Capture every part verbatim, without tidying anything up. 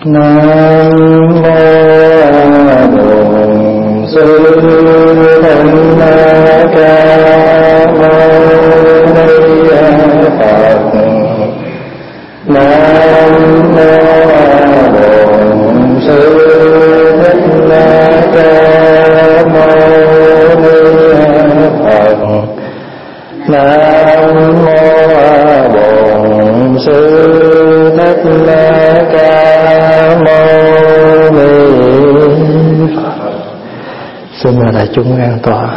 Nam mô Bổn Sư Thích Ca Mâu Ni Phật. Nam mô Bổn Sư Thích Ca Mâu Ni Phật. Nam mô Bổn Sư Thích Ca Mâu Ni Phật. Xin mời đại chúng an tọa.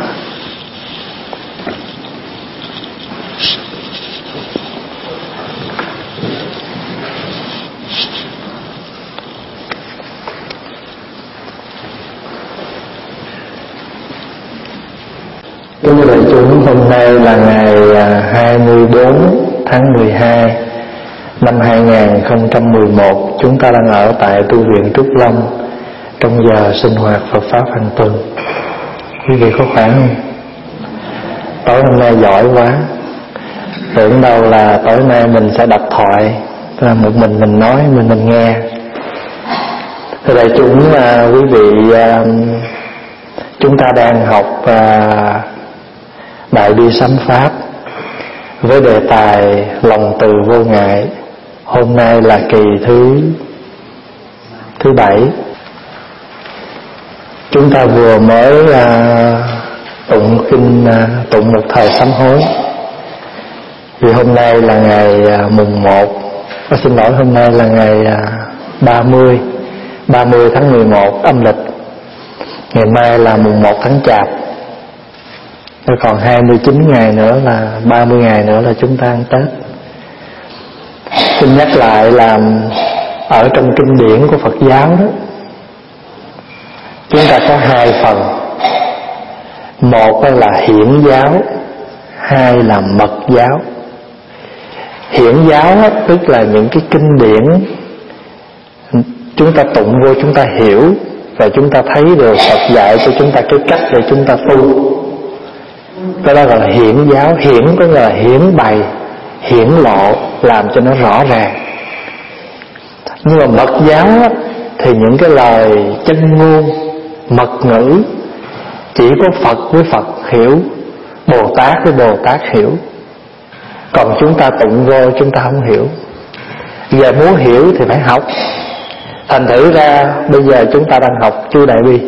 Kính thưa đại chúng, hôm nay là ngày hai mươi bốn tháng mười hai năm hai nghìn không trăm mười một. Chúng ta đang ở tại tu viện Trúc Long trong giờ sinh hoạt Phật pháp hàng tuần. Quý vị có khỏe không? Tối hôm nay giỏi quá. Tưởng đâu là tối nay mình sẽ đọc thoại, là một mình mình nói, mình mình nghe. Thưa đại chúng, quý vị, chúng ta đang học Đại Bi Sám Pháp với đề tài lòng từ vô ngại. Hôm nay là kỳ thứ thứ bảy. Chúng ta vừa mới uh, tụng kinh uh, tụng một thời sám hối. Vì hôm nay là ngày uh, mùng một, à, xin lỗi, hôm nay là ngày uh, ba mươi ba mươi tháng mười một âm lịch. Ngày mai là mùng một tháng Chạp. Còn hai mươi chín ngày nữa là ba mươi ngày nữa là chúng ta ăn Tết. Xin nhắc lại là ở trong kinh điển của Phật giáo đó, chúng ta có hai phần. Một là hiển giáo, hai là mật giáo. Hiển giáo đó, tức là những cái kinh điển chúng ta tụng vô, chúng ta hiểu và chúng ta thấy được Phật dạy cho chúng ta cái cách để chúng ta tu. Cái đó gọi là hiển giáo. Hiển có nghĩa là hiển bày, hiển lộ, làm cho nó rõ ràng. Nhưng mà mật giáo á, thì những cái lời chân ngôn, mật ngữ chỉ có Phật với Phật hiểu, Bồ Tát với Bồ Tát hiểu. Còn chúng ta tụng vô chúng ta không hiểu. Giờ muốn hiểu thì phải học. Thành thử ra bây giờ chúng ta đang học chú Đại Bi.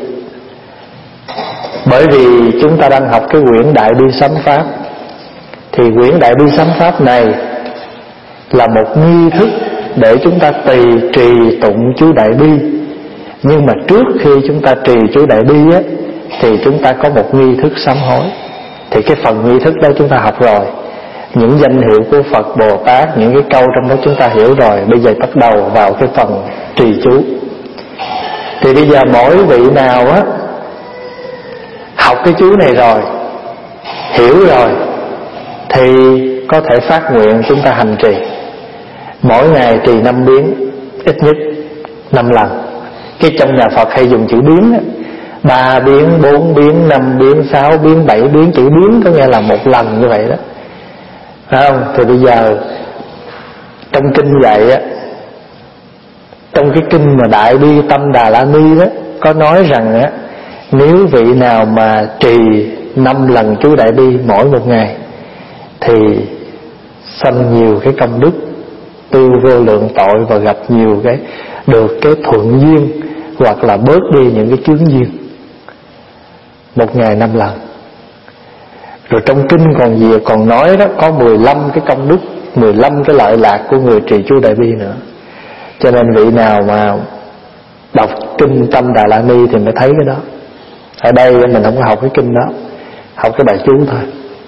Bởi vì chúng ta đang học cái quyển Đại Bi Sám Pháp. Thì quyển Đại Bi Sám Pháp này là một nghi thức để chúng ta tỳ trì tụng chú Đại Bi. Nhưng mà trước khi chúng ta trì chú Đại Bi á, thì chúng ta có một nghi thức sám hối. Thì cái phần nghi thức đó chúng ta học rồi. Những danh hiệu của Phật, Bồ Tát, những cái câu trong đó chúng ta hiểu rồi. Bây giờ bắt đầu vào cái phần trì chú. Thì bây giờ mỗi vị nào á học cái chú này rồi, hiểu rồi, thì có thể phát nguyện chúng ta hành trì. Mỗi ngày trì năm biến, ít nhất năm lần. Cái trong nhà Phật hay dùng chữ biến á, ba biến, bốn biến, năm biến, sáu biến, bảy biến. Chữ biến có nghĩa là một lần như vậy đó, phải không? Thì bây giờ trong kinh dạy á, trong cái kinh mà Đại Bi Tâm Đà La Ni đó, có nói rằng á, nếu vị nào mà trì năm lần chú Đại Bi mỗi một ngày thì sanh nhiều cái công đức, tiêu vô lượng tội và gặp nhiều cái được cái thuận duyên, hoặc là bớt đi những cái chướng duyên. Một ngày năm lần. Rồi trong kinh còn gì còn nói đó, có mười lăm cái công đức, mười lăm cái lợi lạc của người trì chú Đại Bi nữa. Cho nên vị nào mà đọc kinh Tâm Đà La Ni thì mới thấy cái đó. Ở đây mình không có học cái kinh đó, học cái bài chú thôi.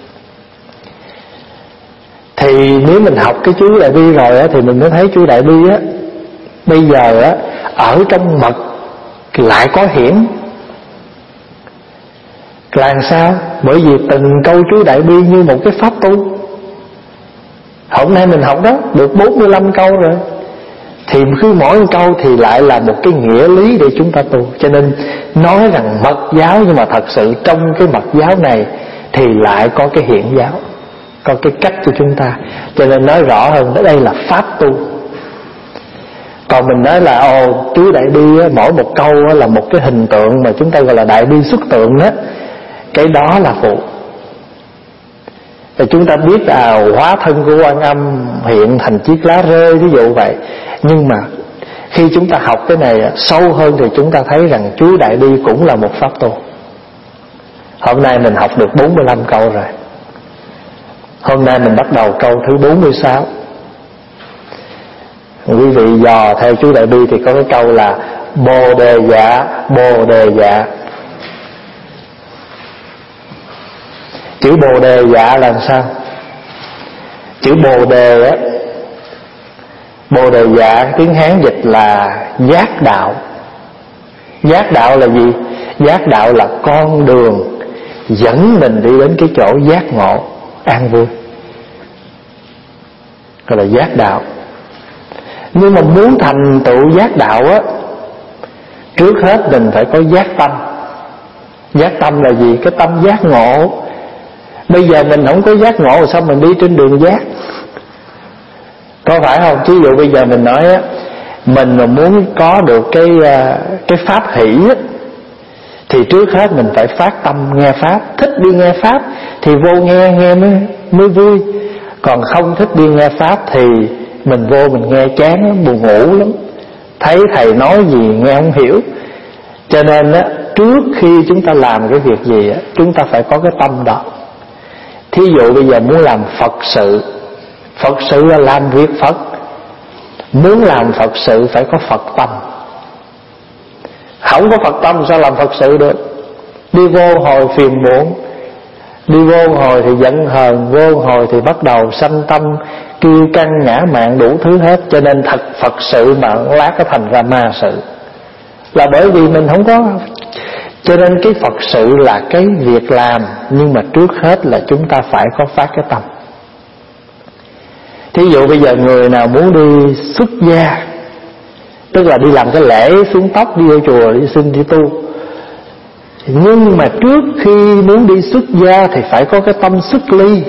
Thì nếu mình học cái chú Đại Bi rồi á, thì mình mới thấy chú Đại Bi á, bây giờ á, ở trong mật lại có hiển. Làm sao? Bởi vì từng câu chú Đại Bi như một cái pháp tu. Hôm nay mình học đó được bốn mươi lăm câu rồi, thì cứ mỗi một câu thì lại là một cái nghĩa lý để chúng ta tu. Cho nên nói rằng mật giáo, nhưng mà thật sự trong cái mật giáo này thì lại có cái hiển giáo, có cái cách cho chúng ta. Cho nên nói rõ hơn, đây là pháp tu. Còn mình nói là ồ chú Đại Bi á, mỗi một câu á, là một cái hình tượng mà chúng ta gọi là Đại Bi xuất tượng đó, cái đó là phụ. Thì chúng ta biết à, hóa thân của Quan Âm hiện thành chiếc lá rơi, ví dụ vậy. Nhưng mà khi chúng ta học cái này sâu hơn thì chúng ta thấy rằng chú Đại Bi cũng là một pháp tu. Hôm nay mình học được bốn mươi lăm câu rồi. Hôm nay mình bắt đầu câu thứ bốn mươi sáu. Quý vị dò theo chú Đại Bi thì có cái câu là Bồ đề dạ, Bồ đề dạ. Chữ Bồ đề dạ là sao? Chữ Bồ đề á, Bồ đề dạ tiếng Hán dịch là giác đạo. Giác đạo là gì? Giác đạo là con đường dẫn mình đi đến cái chỗ giác ngộ, an vui, gọi là giác đạo. Nhưng mà muốn thành tựu giác đạo á, trước hết mình phải có giác tâm. Giác tâm là gì? Cái tâm giác ngộ. Bây giờ mình không có giác ngộ, sao mình đi trên đường giác? Có phải không? Ví dụ bây giờ mình nói á, mình mà muốn có được cái cái pháp hỷ á, thì trước hết mình phải phát tâm nghe pháp. Thích đi nghe pháp thì vô nghe, nghe mới, mới vui. Còn không thích đi nghe pháp thì mình vô mình nghe chán, buồn ngủ lắm, thấy thầy nói gì nghe không hiểu. Cho nên á, trước khi chúng ta làm cái việc gì á, chúng ta phải có cái tâm đó. Thí dụ bây giờ muốn làm Phật sự, Phật sự là làm việc Phật. Muốn làm Phật sự phải có Phật tâm. Không có Phật tâm sao làm Phật sự được? Đi vô hồi phiền muộn, đi vô hồi thì giận hờn, vô hồi thì bắt đầu sanh tâm kiêu căng ngã mạn đủ thứ hết. Cho nên thật Phật sự mà lát có thành ra ma sự, là bởi vì mình không có. Cho nên cái Phật sự là cái việc làm, nhưng mà trước hết là chúng ta phải có phát cái tâm. Thí dụ bây giờ người nào muốn đi xuất gia, tức là đi làm cái lễ xuống tóc, đi vô chùa đi xin đi tu, nhưng mà trước khi muốn đi xuất gia thì phải có cái tâm xuất ly.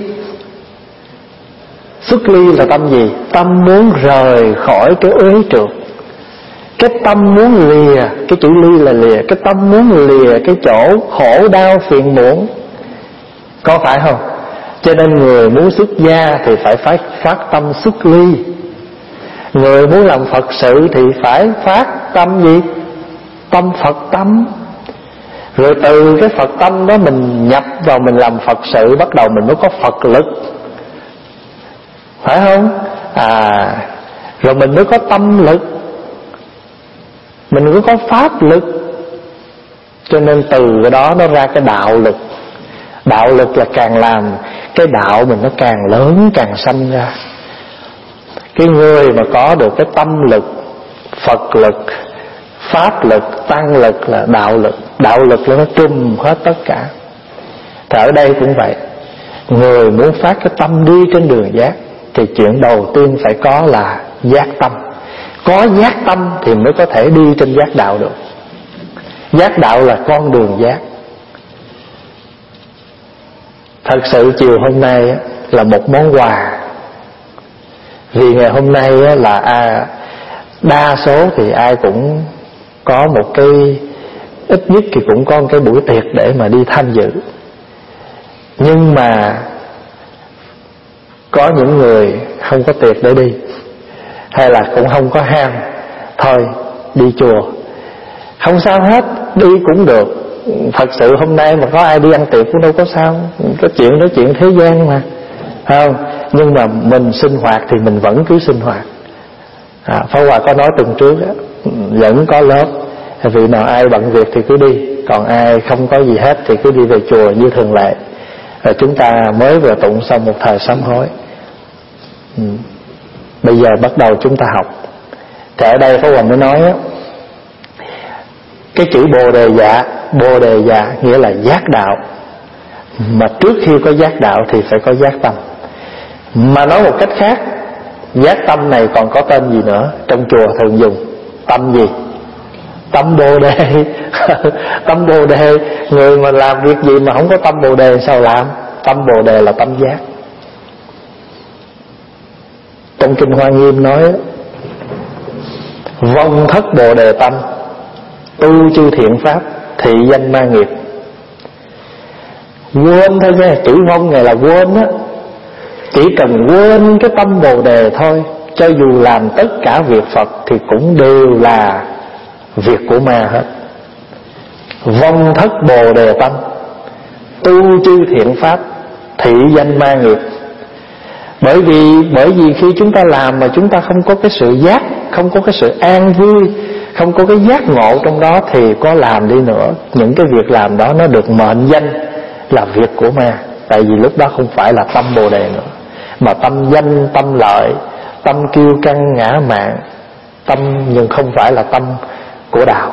Xuất ly là tâm gì? Tâm muốn rời khỏi cái uế trượt. Cái tâm muốn lìa, cái chữ ly là lìa, cái tâm muốn lìa cái chỗ khổ đau phiền muộn. Có phải không? Cho nên người muốn xuất gia thì phải phát, phát tâm xuất ly. Người muốn làm Phật sự thì phải phát tâm gì? Tâm Phật tâm. Rồi từ cái Phật tâm đó mình nhập vào mình làm Phật sự, bắt đầu mình mới có Phật lực, phải không? À, rồi mình mới có tâm lực, mình mới có pháp lực. Cho nên từ cái đó nó ra cái đạo lực. Đạo lực là càng làm cái đạo mình nó càng lớn, càng sanh ra. Cái người mà có được cái tâm lực, Phật lực, pháp lực, tăng lực là đạo lực. Đạo lực là nó trùm hết tất cả. Thì ở đây cũng vậy. Người muốn phát cái tâm đi trên đường giác thì chuyện đầu tiên phải có là giác tâm. Có giác tâm thì mới có thể đi trên giác đạo được. Giác đạo là con đường giác. Thật sự chiều hôm nay là một món quà. Vì ngày hôm nay là à, đa số thì ai cũng có một cái, ít nhất thì cũng có một cái buổi tiệc để mà đi tham dự. Nhưng mà có những người không có tiệc để đi, hay là cũng không có ham, thôi đi chùa. Không sao hết, đi cũng được. Thật sự hôm nay mà có ai đi ăn tiệc cũng đâu có sao. Có chuyện đó chuyện thế gian mà, không? Nhưng mà mình sinh hoạt thì mình vẫn cứ sinh hoạt. à, Pháp Hòa có nói tuần trước á, vẫn có lớp. Vì nào ai bận việc thì cứ đi, còn ai không có gì hết thì cứ đi về chùa như thường lệ. Rồi chúng ta mới vừa tụng xong một thời sám hối. ừ. Bây giờ bắt đầu chúng ta học. Thì ở đây Pháp Hòa mới nói á, cái chữ Bồ đề dạ, Bồ đề dạ nghĩa là giác đạo. Mà trước khi có giác đạo thì phải có giác tâm. Mà nói một cách khác, giác tâm này còn có tên gì nữa? Trong chùa thường dùng tâm gì? Tâm Bồ đề. Tâm Bồ đề. Người mà làm việc gì mà không có tâm Bồ đề sao làm? Tâm Bồ đề là tâm giác. Trong Kinh Hoa Nghiêm nói Vong thất bồ đề tâm, tu chư thiện pháp, thị danh ma nghiệp. Quên thôi nha, chữ vong này là quên á. Chỉ cần quên cái tâm bồ đề thôi, cho dù làm tất cả việc Phật thì cũng đều là việc của ma hết. Vong thất bồ đề tâm, tu chư thiện pháp, thị danh ma nghiệp. Bởi vì bởi vì khi chúng ta làm mà chúng ta không có cái sự giác, không có cái sự an vui, không có cái giác ngộ trong đó, thì có làm đi nữa, những cái việc làm đó nó được mệnh danh là việc của ma. Tại vì lúc đó không phải là tâm bồ đề nữa, mà tâm danh, tâm lợi, tâm kiêu căng ngã mạn, tâm nhưng không phải là tâm của đạo.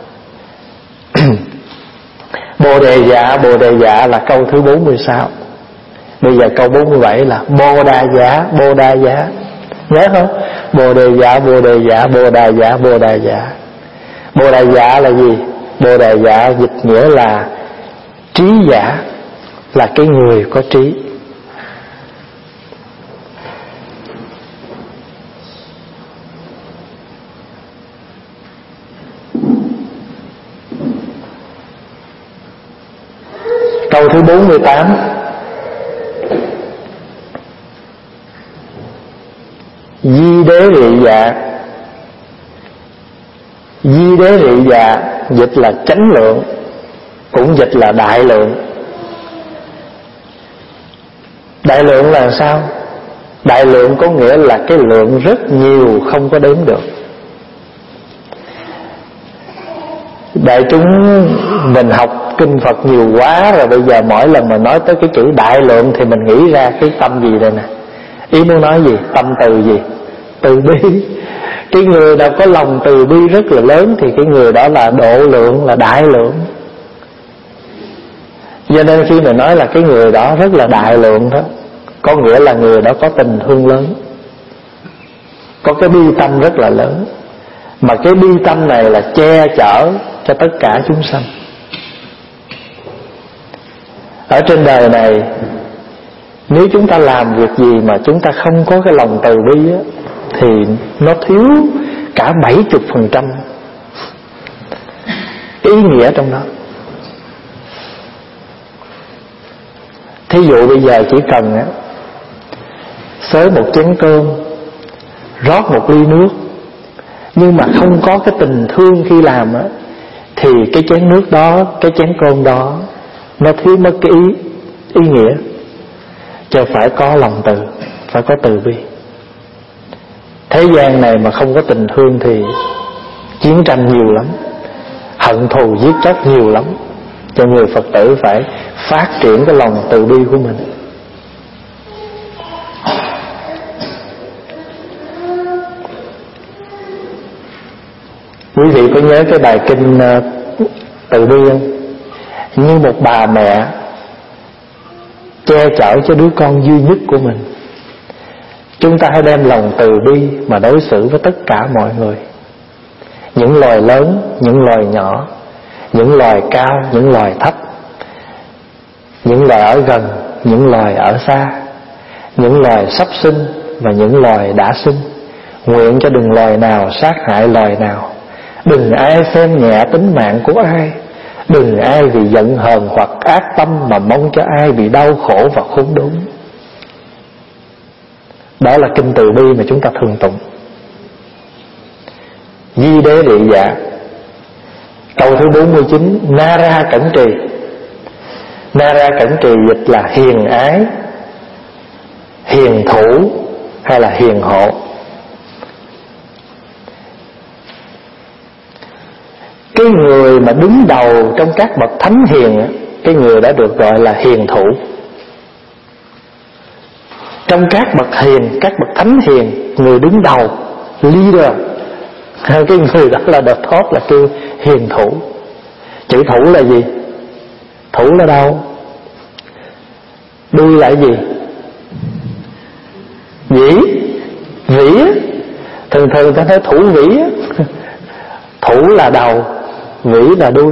Bồ đề dạ, bồ đề dạ là câu thứ bốn mươi sáu. Bây giờ câu bốn mươi bảy là bồ đà dạ, bồ đà dạ. Nhớ không? Bồ đề dạ, bồ đề dạ, bồ đà dạ, bồ đà dạ. Bồ đà dạ là gì? Bồ đà dạ dịch nghĩa là trí giả, là cái người có trí. Câu thứ bốn mươi tám. Di đế rị dạ. Di đế rị dạ dịch là chánh lượng, cũng dịch là đại lượng. Đại lượng là sao? Đại lượng có nghĩa là cái lượng rất nhiều, không có đếm được. Đại chúng mình học kinh Phật nhiều quá rồi, bây giờ mỗi lần mà nói tới cái chữ đại lượng thì mình nghĩ ra cái tâm gì đây nè? Ý muốn nói gì? Tâm từ gì? Từ bi. Cái người nào có lòng từ bi rất là lớn thì cái người đó là độ lượng, là đại lượng. Cho nên khi mình nói là cái người đó rất là đại lượng đó, có nghĩa là người đó có tình thương lớn, có cái bi tâm rất là lớn. Mà cái bi tâm này là che chở cho tất cả chúng sanh. Ở trên đời này, nếu chúng ta làm việc gì mà chúng ta không có cái lòng từ bi á, thì nó thiếu cả bảy mươi phần trăm ý nghĩa trong đó. Thí dụ bây giờ chỉ cần á, xới một chén cơm, rót một ly nước, nhưng mà không có cái tình thương khi làm á, thì cái chén nước đó, cái chén cơm đó nó thiếu mất cái ý, ý nghĩa. Cho phải có lòng từ, phải có từ bi. Thế gian này mà không có tình thương thì chiến tranh nhiều lắm, hận thù giết chóc nhiều lắm. Cho người Phật tử phải phát triển cái lòng từ bi của mình. Quý vị có nhớ cái bài kinh uh, từ bi không? Như một bà mẹ che chở cho đứa con duy nhất của mình. Chúng ta hãy đem lòng từ bi mà đối xử với tất cả mọi người. Những loài lớn, những loài nhỏ, những loài cao, những loài thấp, những loài ở gần, những loài ở xa, những loài sắp sinh và những loài đã sinh. Nguyện cho đừng loài nào sát hại loài nào, đừng ai xem nhẹ tính mạng của ai, đừng ai vì giận hờn hoặc ác tâm mà mong cho ai bị đau khổ và khốn đốn. Đó là kinh từ bi mà chúng ta thường tụng. Di đế địa dạ. Câu thứ bốn mươi chín. Nara cẩn trì. Nara cẩn trì dịch là hiền ái, hiền thủ hay là hiền hộ. Cái người mà đứng đầu trong các bậc thánh hiền, cái người đã được gọi là hiền thủ. Trong các bậc hiền, các bậc thánh hiền, người đứng đầu, leader, cái người đó là được thốt là kêu hiền thủ. Chữ thủ là gì? Thủ là đâu? Đuôi là gì? Vĩ, vĩ. Thường thường ta nói thủ vĩ. Thủ là đầu, vĩ là đuôi.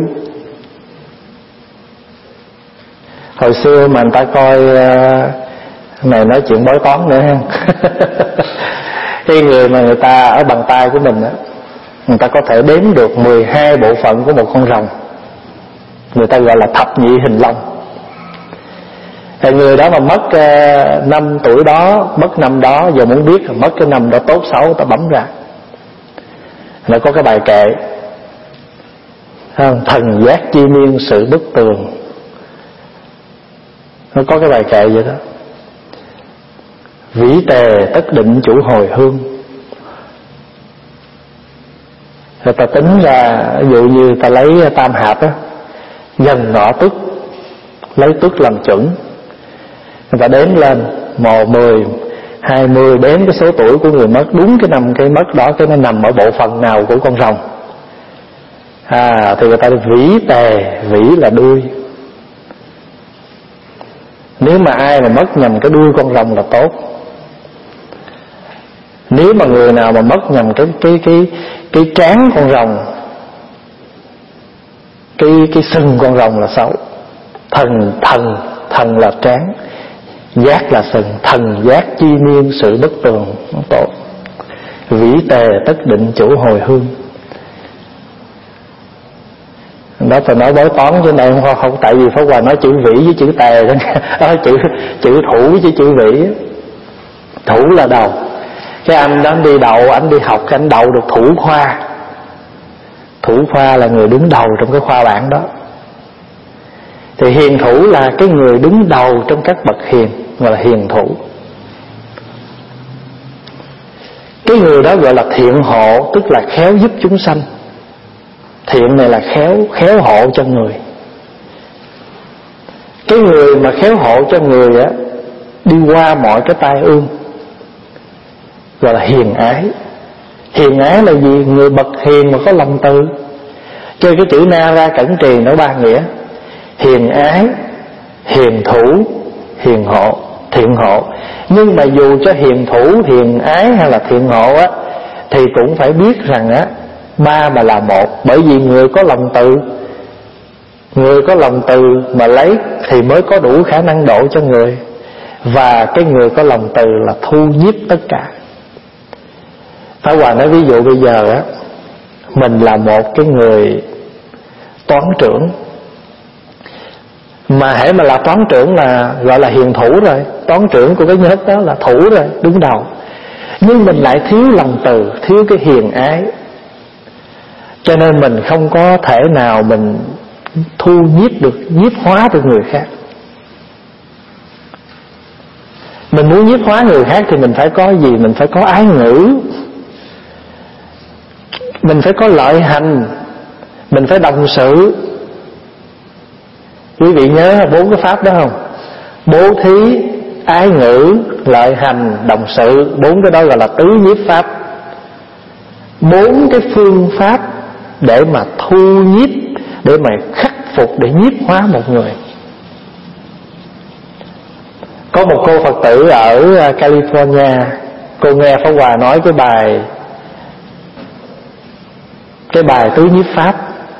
Hồi xưa mà người ta coi này nói chuyện bói toán nữa ha. Cái người mà người ta ở bàn tay của mình á, người ta có thể đếm được mười hai bộ phận của một con rồng, người ta gọi là thập nhị hình long. Thì người đó mà mất uh, năm tuổi đó, mất năm đó, giờ muốn biết mất cái năm đó tốt xấu, ta bấm ra nó có cái bài kệ không? Thần giác chi niên sự bất tường, nó có cái bài kệ vậy đó. Vĩ tề tất định chủ hồi hương. Rồi ta tính ra, ví dụ như ta lấy tam hạp á, dần ngọ tuất, lấy tuất làm chuẩn, người ta đếm lên một, mười, hai mươi, đếm cái số tuổi của người mất, đúng cái năm cái mất đó cái nó nằm ở bộ phận nào của con rồng. À thì người ta vĩ tề, vĩ là đuôi. Nếu mà ai mà mất nhầm cái đuôi con rồng là tốt. Nếu mà người nào mà mất nhầm cái cái cái cái trán con rồng, cái cái sừng con rồng là xấu. Thần thần thần là trán, giác là sừng, thần giác chi niên sự bất tường, nó tốt. Vĩ tề tất định chủ hồi hương. Đó tôi nói bói toán trên đây không, không tại vì Pháp Hòa nói chữ vĩ với chữ tề đó, chữ chữ thủ với chữ vĩ. Thủ là đầu. Cái anh đó anh đi đậu, anh đi học anh đậu được thủ khoa. Thủ khoa là người đứng đầu trong cái khoa bảng đó. Thì hiền thủ là cái người đứng đầu trong các bậc hiền, gọi là hiền thủ. Cái người đó gọi là thiện hộ, tức là khéo giúp chúng sanh. Thiện này là khéo, khéo hộ cho người. Cái người mà khéo hộ cho người á, đi qua mọi cái tai ương, gọi là hiền ái. Hiền ái là gì? Người bậc hiền mà có lòng từ. Chơi cái chữ na ra cẩn trì nó ba nghĩa: hiền ái, hiền thủ, hiền hộ, thiện hộ. Nhưng mà dù cho hiền thủ, hiền ái hay là thiện hộ á, thì cũng phải biết rằng á, ba mà là một. Bởi vì người có lòng từ, người có lòng từ mà lấy thì mới có đủ khả năng độ cho người. Và cái người có lòng từ là thu nhiếp tất cả. Pháp Hòa nói ví dụ bây giờ á, mình là một cái người toán trưởng, mà hễ mà là toán trưởng là gọi là hiền thủ rồi. Toán trưởng của cái nhóm đó là thủ rồi, đứng đầu. Nhưng mình lại thiếu lòng từ, thiếu cái hiền ái, cho nên mình không có thể nào mình thu nhiếp được, nhiếp hóa được người khác. Mình muốn nhiếp hóa người khác thì mình phải có gì? Mình phải có ái ngữ, mình phải có lợi hành, mình phải đồng sự. Quý vị nhớ bốn cái pháp đó không? Bố thí, ái ngữ, lợi hành, đồng sự. Bốn cái đó gọi là tứ nhiếp pháp. Bốn cái phương pháp để mà thu nhiếp, để mà khắc phục, để nhiếp hóa một người. Có một cô Phật tử ở California, cô nghe Pháp Hòa nói cái bài Cái bài tứ nhiếp pháp.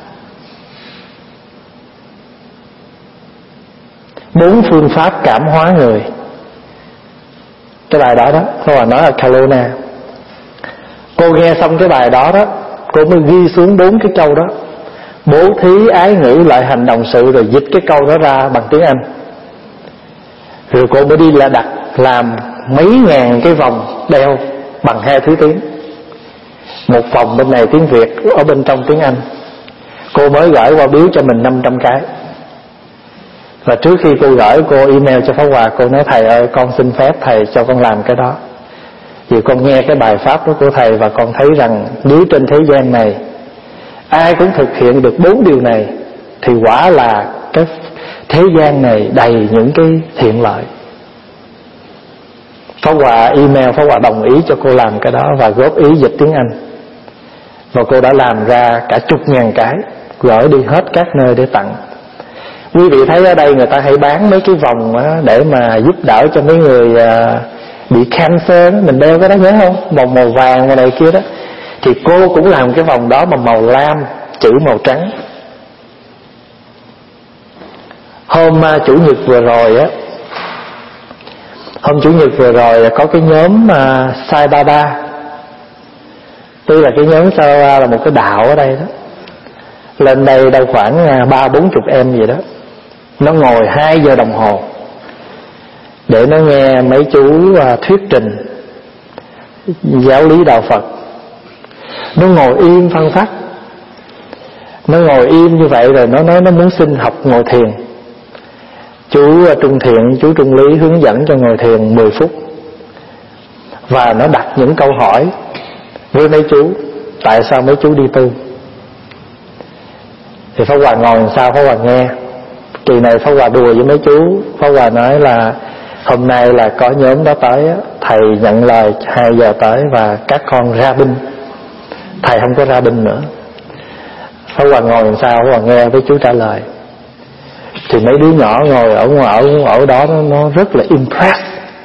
Bốn phương pháp cảm hóa người. Cái bài đó đó, Pháp Hòa nói ở Kelowna. Cô nghe xong cái bài đó đó, cô mới ghi xuống bốn cái câu đó: bố thí, ái ngữ, lợi hành, đồng sự, rồi dịch cái câu đó ra bằng tiếng Anh. Rồi cô mới đi là đặt làm mấy ngàn cái vòng đeo bằng hai thứ tiếng. Một vòng bên này tiếng Việt, ở bên trong tiếng Anh. Cô mới gửi qua biếu cho mình năm trăm cái. Và trước khi cô gửi, cô email cho Pháp Hòa, cô nói: thầy ơi, con xin phép thầy cho con làm cái đó. Vì con nghe cái bài pháp đó của thầy, và con thấy rằng nếu trên thế gian này ai cũng thực hiện được bốn điều này, thì quả là cái thế gian này đầy những cái thiện lợi. Pháp Hòa email, Pháp Hòa đồng ý cho cô làm cái đó và góp ý dịch tiếng Anh. Và cô đã làm ra cả chục ngàn cái, gửi đi hết các nơi để tặng. Quý vị thấy ở đây người ta hay bán mấy cái vòng đó để mà giúp đỡ cho mấy người bị cancer đó. Mình đeo cái đó nhớ không? Vòng màu vàng màu này kia đó. Thì cô cũng làm cái vòng đó mà màu lam, chữ màu trắng. Hôm Chủ nhật vừa rồi á, Hôm Chủ nhật vừa rồi có cái nhóm uh, Sai Baba. Tuy là cái nhóm Sarava là một cái đạo ở đây đó, lên đây đâu khoảng ba bốn chục em gì đó. Nó ngồi hai giờ đồng hồ để nó nghe mấy chú thuyết trình giáo lý đạo Phật. Nó ngồi im phăng phắc. Nó ngồi im như vậy rồi nó nói nó muốn xin học ngồi thiền. Chú Trung Thiện, chú Trung Lý hướng dẫn cho ngồi thiền mười phút. Và nó đặt những câu hỏi với mấy chú. Tại sao mấy chú đi tu? Thì Pháp Hòa ngồi làm sao Pháp Hòa nghe. Kỳ này Pháp Hòa đùa với mấy chú. Pháp Hòa nói là hôm nay là có nhóm đó tới, thầy nhận lời hai giờ tới và các con ra binh. Thầy không có ra binh nữa. Pháp Hòa ngồi làm sao Pháp Hòa nghe với chú trả lời. Thì mấy đứa nhỏ ngồi ở ở, ở đó nó, nó rất là impressed.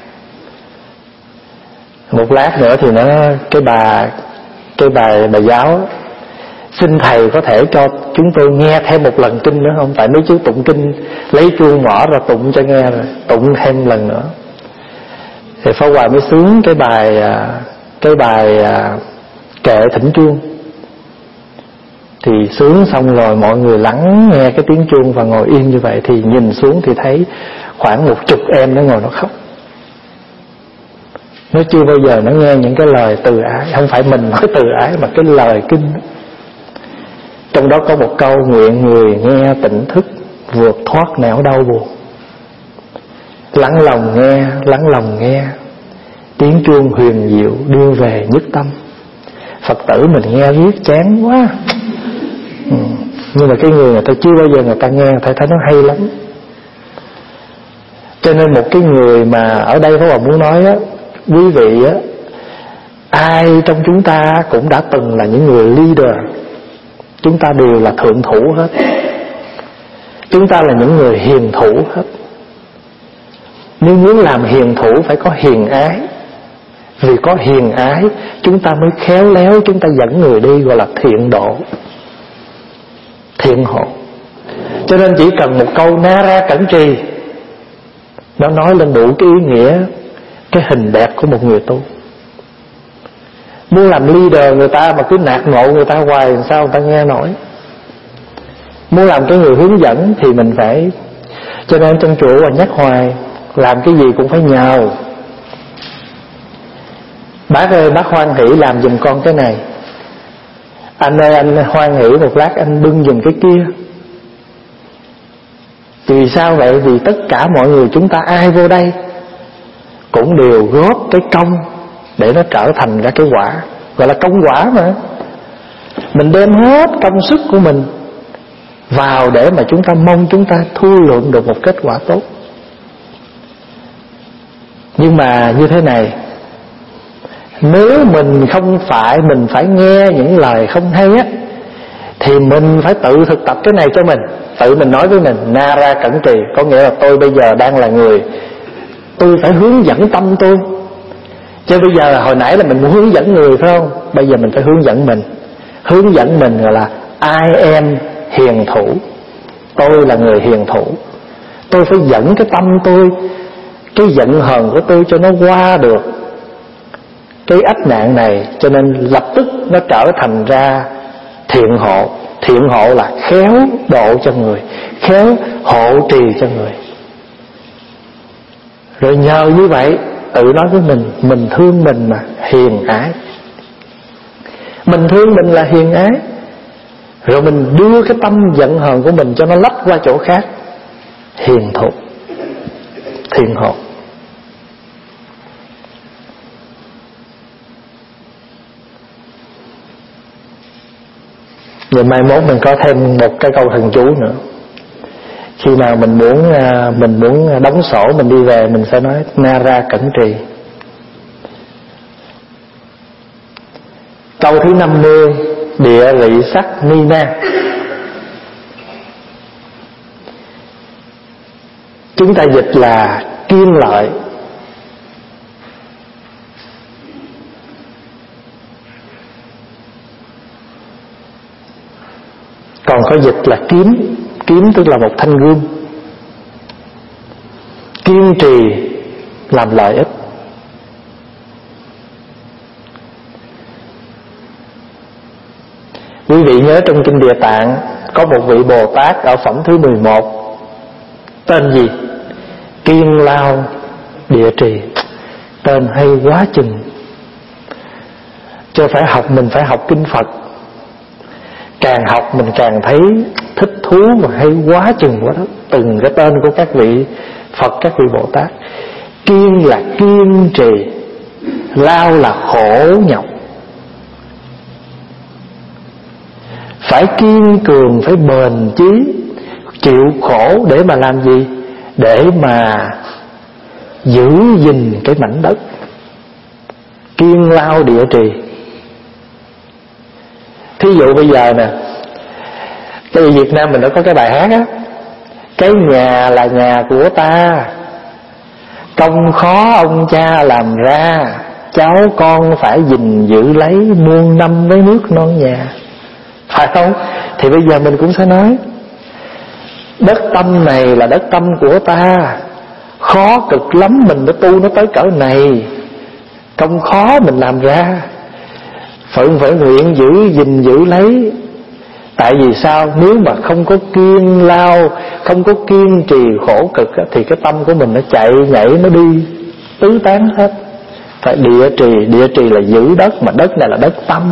Một lát nữa thì nó cái bà cái bài bà giáo: xin thầy có thể cho chúng tôi nghe thêm một lần kinh nữa không? Tại mấy chú tụng kinh lấy chuông mở ra tụng cho nghe rồi, tụng thêm lần nữa. Thì Pháp Hòa mới xuống cái bài cái bài kệ thỉnh chuông. Thì sướng xong rồi mọi người lắng nghe cái tiếng chuông và ngồi yên như vậy. Thì nhìn xuống thì thấy khoảng một chục em nó ngồi nó khóc. Nó chưa bao giờ nó nghe những cái lời từ ái. Không phải mình nói từ ái mà cái lời kinh. Trong đó có một câu: nguyện người nghe tỉnh thức, vượt thoát nẻo đau buồn. Lắng lòng nghe, lắng lòng nghe, tiếng chuông huyền diệu đưa về nhất tâm. Phật tử mình nghe riết chán quá. Ừ. Nhưng mà cái người người ta chưa bao giờ người ta nghe, người ta thấy nó hay lắm. Cho nên một cái người mà ở đây Pháp Hòa muốn nói á, quý vị á, ai trong chúng ta cũng đã từng là những người leader. Chúng ta đều là thượng thủ hết. Chúng ta là những người hiền thủ hết. Nếu muốn làm hiền thủ phải có hiền ái. Vì có hiền ái chúng ta mới khéo léo, chúng ta dẫn người đi, gọi là thiện độ, thiện hộ. Cho nên chỉ cần một câu Nara Cẩn Trì, nó nói lên đủ cái ý nghĩa, cái hình đẹp của một người tu. Muốn làm leader người ta mà cứ nạt ngộ người ta hoài, sao người ta nghe nổi. Muốn làm cái người hướng dẫn thì mình phải. Cho nên trong chùa và nhắc hoài, làm cái gì cũng phải nhờ. Bác ơi, bác hoan hỷ làm giùm con cái này. Anh ơi, anh hoan hỷ một lát anh bưng giùm cái kia. Vì sao vậy? Vì tất cả mọi người chúng ta ai vô đây cũng đều góp cái công để nó trở thành ra cái quả, gọi là công quả mà. Mình đem hết công sức của mình vào để mà chúng ta mong chúng ta thu lượm được một kết quả tốt. Nhưng mà như thế này, nếu mình không phải, mình phải nghe những lời không hay á, thì mình phải tự thực tập cái này cho mình. Tự mình nói với mình Nara Cẩn Trì, có nghĩa là tôi bây giờ đang là người, tôi phải hướng dẫn tâm tôi. Chứ bây giờ hồi nãy là mình muốn hướng dẫn người phải không? Bây giờ mình phải hướng dẫn mình. Hướng dẫn mình gọi là I am hiền thủ. Tôi là người hiền thủ. Tôi phải dẫn cái tâm tôi, cái giận hờn của tôi cho nó qua được cái ách nạn này. Cho nên lập tức nó trở thành ra thiện hộ. Thiện hộ là khéo độ cho người, khéo hộ trì cho người. Rồi nhờ như vậy, tự nói với mình, mình thương mình mà hiền ái. Mình thương mình là hiền ái. Rồi mình đưa cái tâm giận hờn của mình cho nó lách qua chỗ khác, hiền thục, thiện hộ. Rồi mai mốt mình có thêm một cái câu thần chú nữa. Khi nào mình muốn mình muốn đóng sổ, mình đi về, mình sẽ nói Nara Cẩn Trì. Câu thứ năm mươi, địa vị sắc Nina. Chúng ta dịch là kiên lợi. Còn có dịch là kiếm. Kiếm tức là một thanh gươm. Kiên trì làm lợi ích. Quý vị nhớ trong kinh Địa Tạng có một vị Bồ Tát ở phẩm thứ mười một, tên gì? Kiên Lao Địa Trì. Tên hay quá chừng. Chứ phải học, mình phải học kinh Phật, càng học mình càng thấy thích thú và hay quá chừng quá đó. Từng cái tên của các vị Phật, các vị Bồ Tát. Kiên là kiên trì, lao là khổ nhọc. Phải kiên cường, phải bền chí, chịu khổ để mà làm gì? Để mà giữ gìn cái mảnh đất. Kiên lao địa trì. Thí dụ bây giờ nè, cái Việt Nam mình đã có cái bài hát á, cái nhà là nhà của ta, công khó ông cha làm ra, cháu con phải gìn giữ lấy, muôn năm với nước non nhà. Phải không? Thì bây giờ mình cũng sẽ nói đất tâm này là đất tâm của ta, khó cực lắm mình đã tu nó tới cỡ này, công khó mình làm ra, phải phải nguyện giữ gìn giữ lấy. Tại vì sao? Nếu mà không có kiên lao, không có kiên trì khổ cực á, thì cái tâm của mình nó chạy nhảy, nó đi tứ tán hết. Phải địa trì. Địa trì là giữ đất, mà đất này là đất tâm.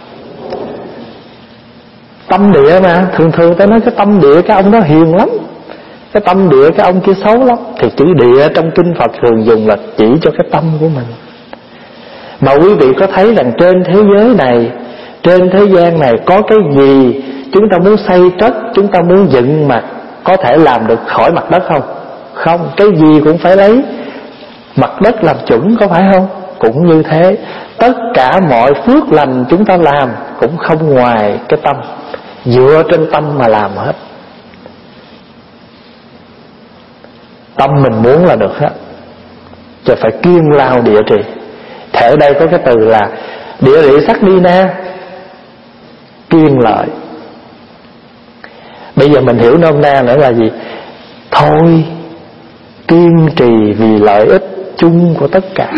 Tâm địa mà, thường thường ta nói cái tâm địa cái ông đó hiền lắm, cái tâm địa cái ông kia xấu lắm. Thì chữ địa trong kinh Phật thường dùng là chỉ cho cái tâm của mình. Mà quý vị có thấy rằng trên thế giới này, trên thế gian này có cái gì chúng ta muốn xây cất, chúng ta muốn dựng mà có thể làm được khỏi mặt đất không? Không. Cái gì cũng phải lấy mặt đất làm chuẩn, có phải không? Cũng như thế, tất cả mọi phước lành chúng ta làm cũng không ngoài cái tâm, dựa trên tâm mà làm hết. Tâm mình muốn là được hết, chứ phải kiên lao địa trì. Thế ở đây có cái từ là địa rị sắc ni na, kiên lợi. Bây giờ mình hiểu nôm na nữa là gì? Thôi kiên trì vì lợi ích chung của tất cả.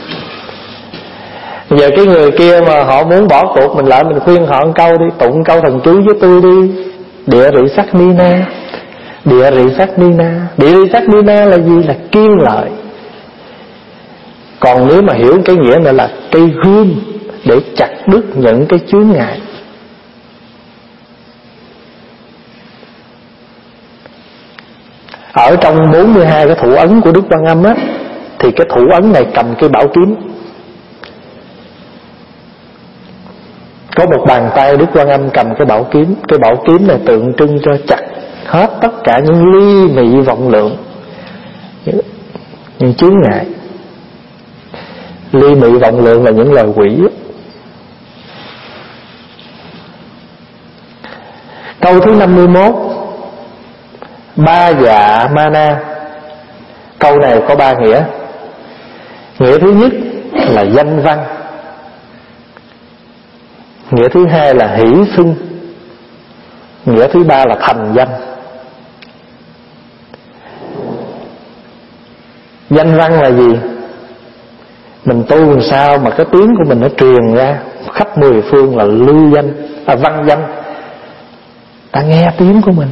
Giờ cái người kia mà họ muốn bỏ cuộc, mình lại mình khuyên họ một câu đi, tụng câu thần chú với tôi đi. Địa rị sắc ni na. Địa rị sắc ni na. Địa rị sắc ni na là gì? Là kiên lợi. Còn nếu mà hiểu cái nghĩa này là cây gươm để chặt đứt những cái chướng ngại. Ở trong bốn mươi hai cái thủ ấn của Đức Quan Âm á, thì cái thủ ấn này cầm cái bảo kiếm. Có một bàn tay Đức Quan Âm cầm cái bảo kiếm. Cái bảo kiếm này tượng trưng cho chặt hết tất cả những ly mị vọng lượng, những, những chướng ngại. Ly mị vọng lượng là những lời quỷ. Câu thứ năm mươi mốt, ba dạ ma na. Câu này có ba nghĩa. Nghĩa thứ nhất là danh văn, nghĩa thứ hai là hỷ xưng, nghĩa thứ ba là thành danh. Danh văn là gì? Mình tu làm sao mà cái tiếng của mình nó truyền ra khắp mười phương là lưu danh, à văn danh. Ta nghe tiếng của mình,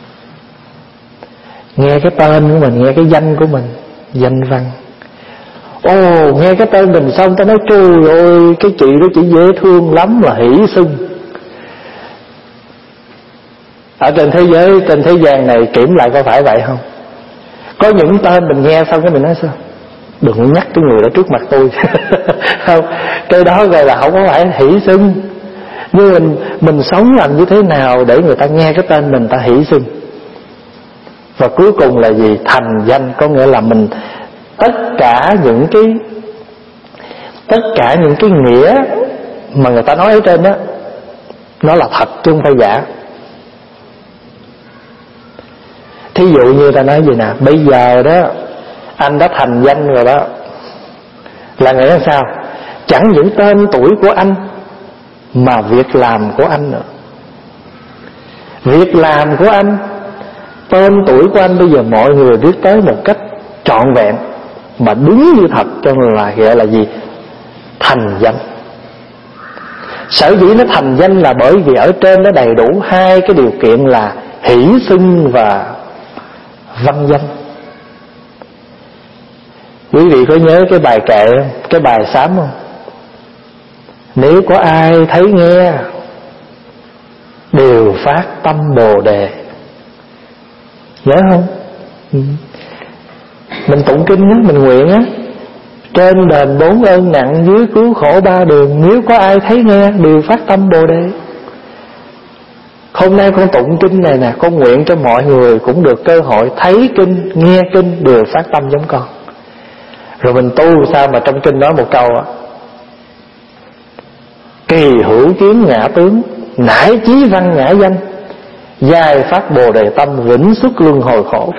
nghe cái tên của mình, nghe cái danh của mình, danh văn. Ồ, nghe cái tên mình xong ta nói trời ơi, cái chị đó chỉ dễ thương lắm, là hỷ xưng. Ở trên thế giới, trên thế gian này kiểm lại có phải vậy không? Có những tên mình nghe xong cái mình nói sao? Đừng nhắc cái người đó trước mặt tôi. Không, cái đó gọi là không có phải hỷ xưng. Nhưng mình, mình sống làm như thế nào để người ta nghe cái tên mình ta hỷ xưng. Và cuối cùng là gì? Thành danh. Có nghĩa là mình tất cả những cái tất cả những cái nghĩa mà người ta nói ở trên đó, nó là thật chứ không phải giả. Thí dụ như ta nói gì nè, bây giờ đó anh đã thành danh rồi đó, là nghĩa là sao? Chẳng những tên tuổi của anh mà việc làm của anh nữa. Việc làm của anh, tên tuổi của anh bây giờ mọi người biết tới một cách trọn vẹn mà đúng như thật, cho nên là gọi là gì? Thành danh. Sở dĩ nó thành danh là bởi vì ở trên nó đầy đủ hai cái điều kiện là hỷ xưng và văn danh. Quý vị có nhớ cái bài kệ, cái bài sám không? Nếu có ai thấy nghe đều phát tâm Bồ Đề. Nhớ không? Ừ. Mình tụng kinh á, mình nguyện á, trên đền bốn ơn nặng, dưới cứu khổ ba đường, nếu có ai thấy nghe đều phát tâm Bồ Đề. Hôm nay con tụng kinh này nè, con nguyện cho mọi người cũng được cơ hội thấy kinh, nghe kinh đều phát tâm giống con. Rồi mình tu sao mà trong kinh nói một câu á: kỳ hữu kiến ngã tướng, nải chí văn ngã danh, giai phát Bồ Đề tâm, vĩnh xuất luân hồi khổ.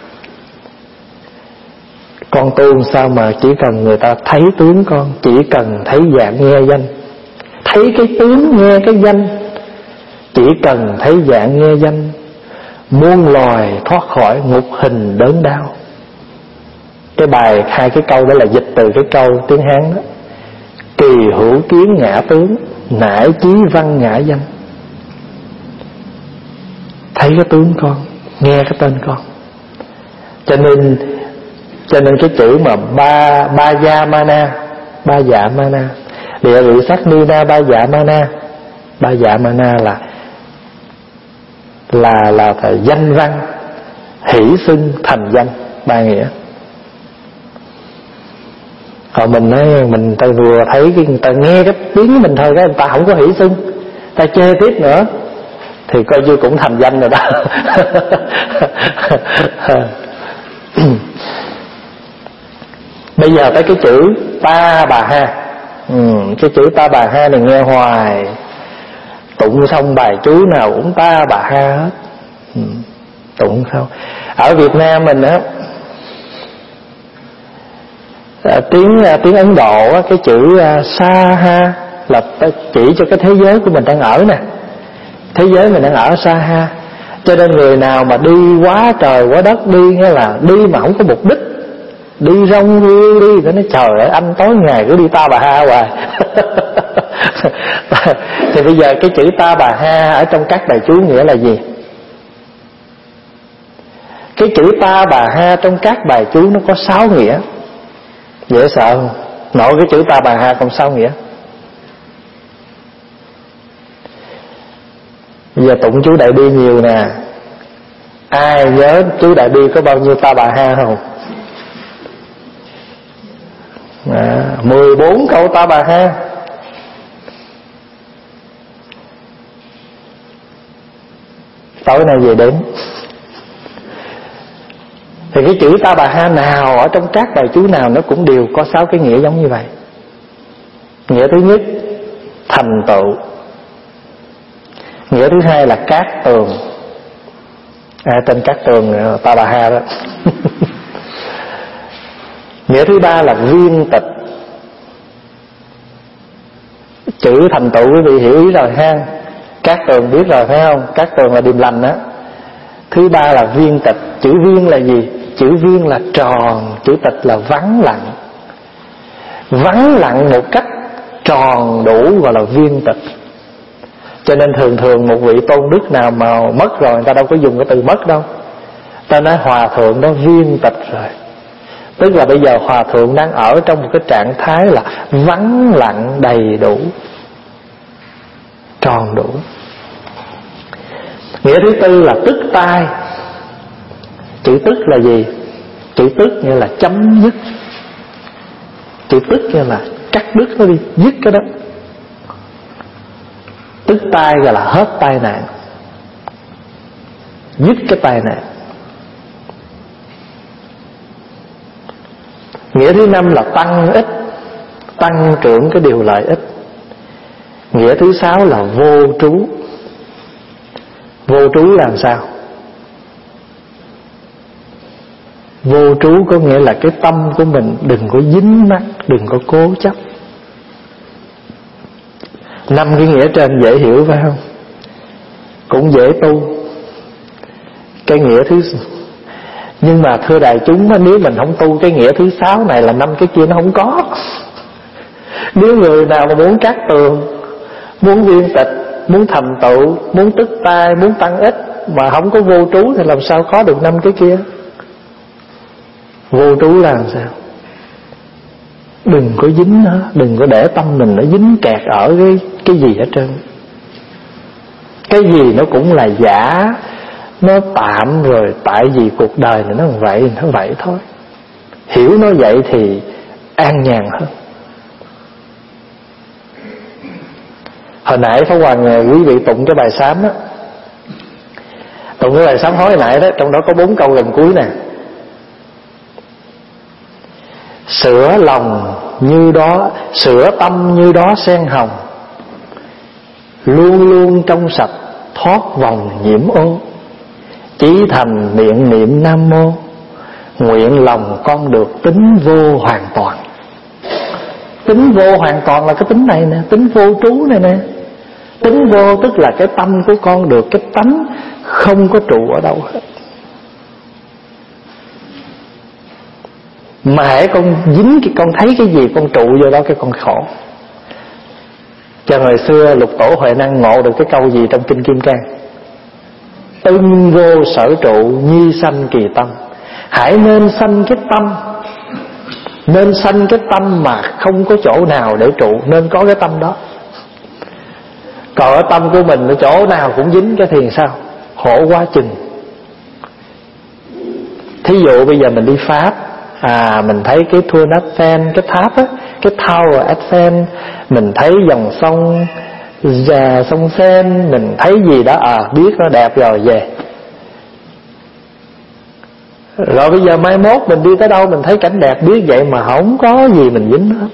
Con tu sao mà chỉ cần người ta thấy tướng con, chỉ cần thấy dạng nghe danh. Thấy cái tướng nghe cái danh, chỉ cần thấy dạng nghe danh, muôn loài thoát khỏi ngục hình đớn đau. Cái bài hai cái câu đó là dịch từ cái câu tiếng Hán đó: kỳ hữu kiến ngã tướng, nải chí văn ngã danh. Thấy cái tướng con, nghe cái tên con. Cho nên Cho nên cái chữ mà ba ba gia mana, ba dạ mana, địa vị sắc ni na ba dạ mana, ba dạ mana là là là phải danh văn, hỷ xưng, thành danh, ba nghĩa. Còn mình nói mình ta vừa thấy cái người ta nghe cái tiếng mình thôi, cái người ta không có hỷ xưng, ta chê tiếp nữa thì coi như cũng thành danh rồi đó. Bây giờ tới cái chữ Ta Bà Ha. ừ, Cái chữ Ta Bà Ha này nghe hoài, tụng xong bài chú nào cũng Ta Bà Ha hết. ừ, Tụng sao. Ở Việt Nam mình á, à, tiếng tiếng Ấn Độ á, cái chữ à, Sa Ha là chỉ cho cái thế giới của mình đang ở nè. Thế giới mình đang ở Sa Ha. Cho nên người nào mà đi quá trời quá đất, đi nghĩa là đi mà không có mục đích, đi rong rêu đi, nó nói trời ơi anh tối ngày cứ đi Ta Bà Ha hoài. Thì bây giờ cái chữ Ta Bà Ha ở trong các bài chú nghĩa là gì? Cái chữ Ta Bà Ha trong các bài chú nó có sáu nghĩa. Dễ sợ không? Nội cái chữ Ta Bà Ha còn sáu nghĩa. Bây giờ tụng chú Đại Bi nhiều nè. Ai nhớ chú Đại Bi có bao nhiêu Ta Bà Ha không? À, mười bốn câu Ta Bà Ha. Tối nay về đến. Thì cái chữ Ta Bà Ha nào ở trong các bài chú nào nó cũng đều có sáu cái nghĩa giống như vậy. Nghĩa thứ nhất, thành tựu. Nghĩa thứ hai là cát tường. À, tên Cát Tường Ta Bà Ha đó. Nghĩa thứ ba là viên tịch. Chữ thành tựu quý vị hiểu ý rồi ha. Cát Tường biết rồi phải không? Cát Tường là điềm lành đó. Thứ ba là viên tịch. Chữ viên là gì? Chữ viên là tròn, chữ tịch là vắng lặng. Vắng lặng một cách tròn đủ gọi là viên tịch. Cho nên thường thường một vị tôn đức nào mà mất rồi, người ta đâu có dùng cái từ mất đâu. Ta nói hòa thượng đó viên tịch rồi. Tức là bây giờ hòa thượng đang ở trong một cái trạng thái là vắng lặng đầy đủ, tròn đủ. Nghĩa thứ tư là tức tai. Chữ tức là gì? Chữ tức nghĩa là chấm dứt. Chữ tức nghĩa là cắt đứt nó đi, dứt cái đó. Tức tai gọi là hết tai nạn, dứt cái tai nạn. Nghĩa thứ năm là tăng ích, tăng trưởng cái điều lợi ích. Nghĩa thứ sáu là vô trú. Vô trú làm sao? Vô trú có nghĩa là cái tâm của mình đừng có dính mắc, đừng có cố chấp. Năm cái nghĩa trên dễ hiểu phải không? Cũng dễ tu. Cái nghĩa thứ, nhưng mà thưa đại chúng, nếu mình không tu cái nghĩa thứ sáu này là năm cái kia nó không có. Nếu người nào mà muốn cắt tường, muốn viên tịch, muốn thành tựu, muốn tức tai, muốn tăng ích, mà không có vô trú thì làm sao có được năm cái kia. Vô trú là làm sao? Đừng có dính nó, đừng có để tâm mình nó dính kẹt ở cái, cái gì hết trơn. Cái gì nó cũng là giả, nó tạm rồi, tại vì cuộc đời này nó vậy, nó vậy thôi. Hiểu nó vậy thì an nhàn hơn. Hồi nãy Pháp Hoàng quý vị tụng cái bài sám đó, tụng cái bài sám hối hồi nãy đó, trong đó có bốn câu lần cuối nè. Sửa lòng như đó, sửa tâm như đó sen hồng, luôn luôn trong sạch thoát vòng nhiễm ô. Chí thành miệng niệm Nam Mô, nguyện lòng con được tính vô hoàn toàn. Tính vô hoàn toàn là cái tính này nè, tính vô trú này nè. Tính vô tức là cái tâm của con được cái tánh không có trụ ở đâu hết. Mà hễ con dính cái con thấy cái gì con trụ vô đó cái con khổ. Cho hồi xưa Lục Tổ Huệ Năng ngộ được cái câu gì trong Kinh Kim Cang? Ưng vô sở trụ nhi sanh kỳ tâm. Hãy nên sanh cái tâm, nên sanh cái tâm mà không có chỗ nào để trụ, nên có cái tâm đó. Còn ở tâm của mình ở chỗ nào cũng dính cái thiền sao? Khổ quá chừng. Thí dụ bây giờ mình đi Pháp, à mình thấy cái Tour Eiffel, cái tháp á, cái Tower Eiffel, mình thấy dòng sông và sông Sen, mình thấy gì đó, à biết nó đẹp rồi về. Rồi bây giờ mai mốt mình đi tới đâu mình thấy cảnh đẹp biết vậy mà không có gì mình dính hết.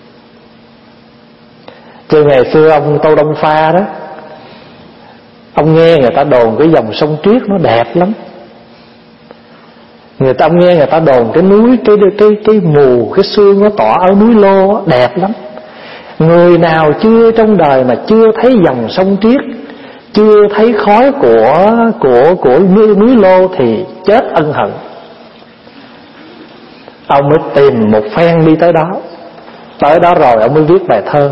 Chứ ngày xưa ông Tô Đông Pha đó, ông nghe người ta đồn cái dòng sông Triết nó đẹp lắm. Người ta ông nghe người ta đồn cái núi, cái cái cái mù, cái sương nó tỏa ở núi Lô đó, đẹp lắm. Người nào chưa trong đời mà chưa thấy dòng sông Triết, chưa thấy khói của của của núi, núi Lô thì chết ân hận. Ông mới tìm một phen đi tới đó. Tới đó rồi ông mới viết bài thơ.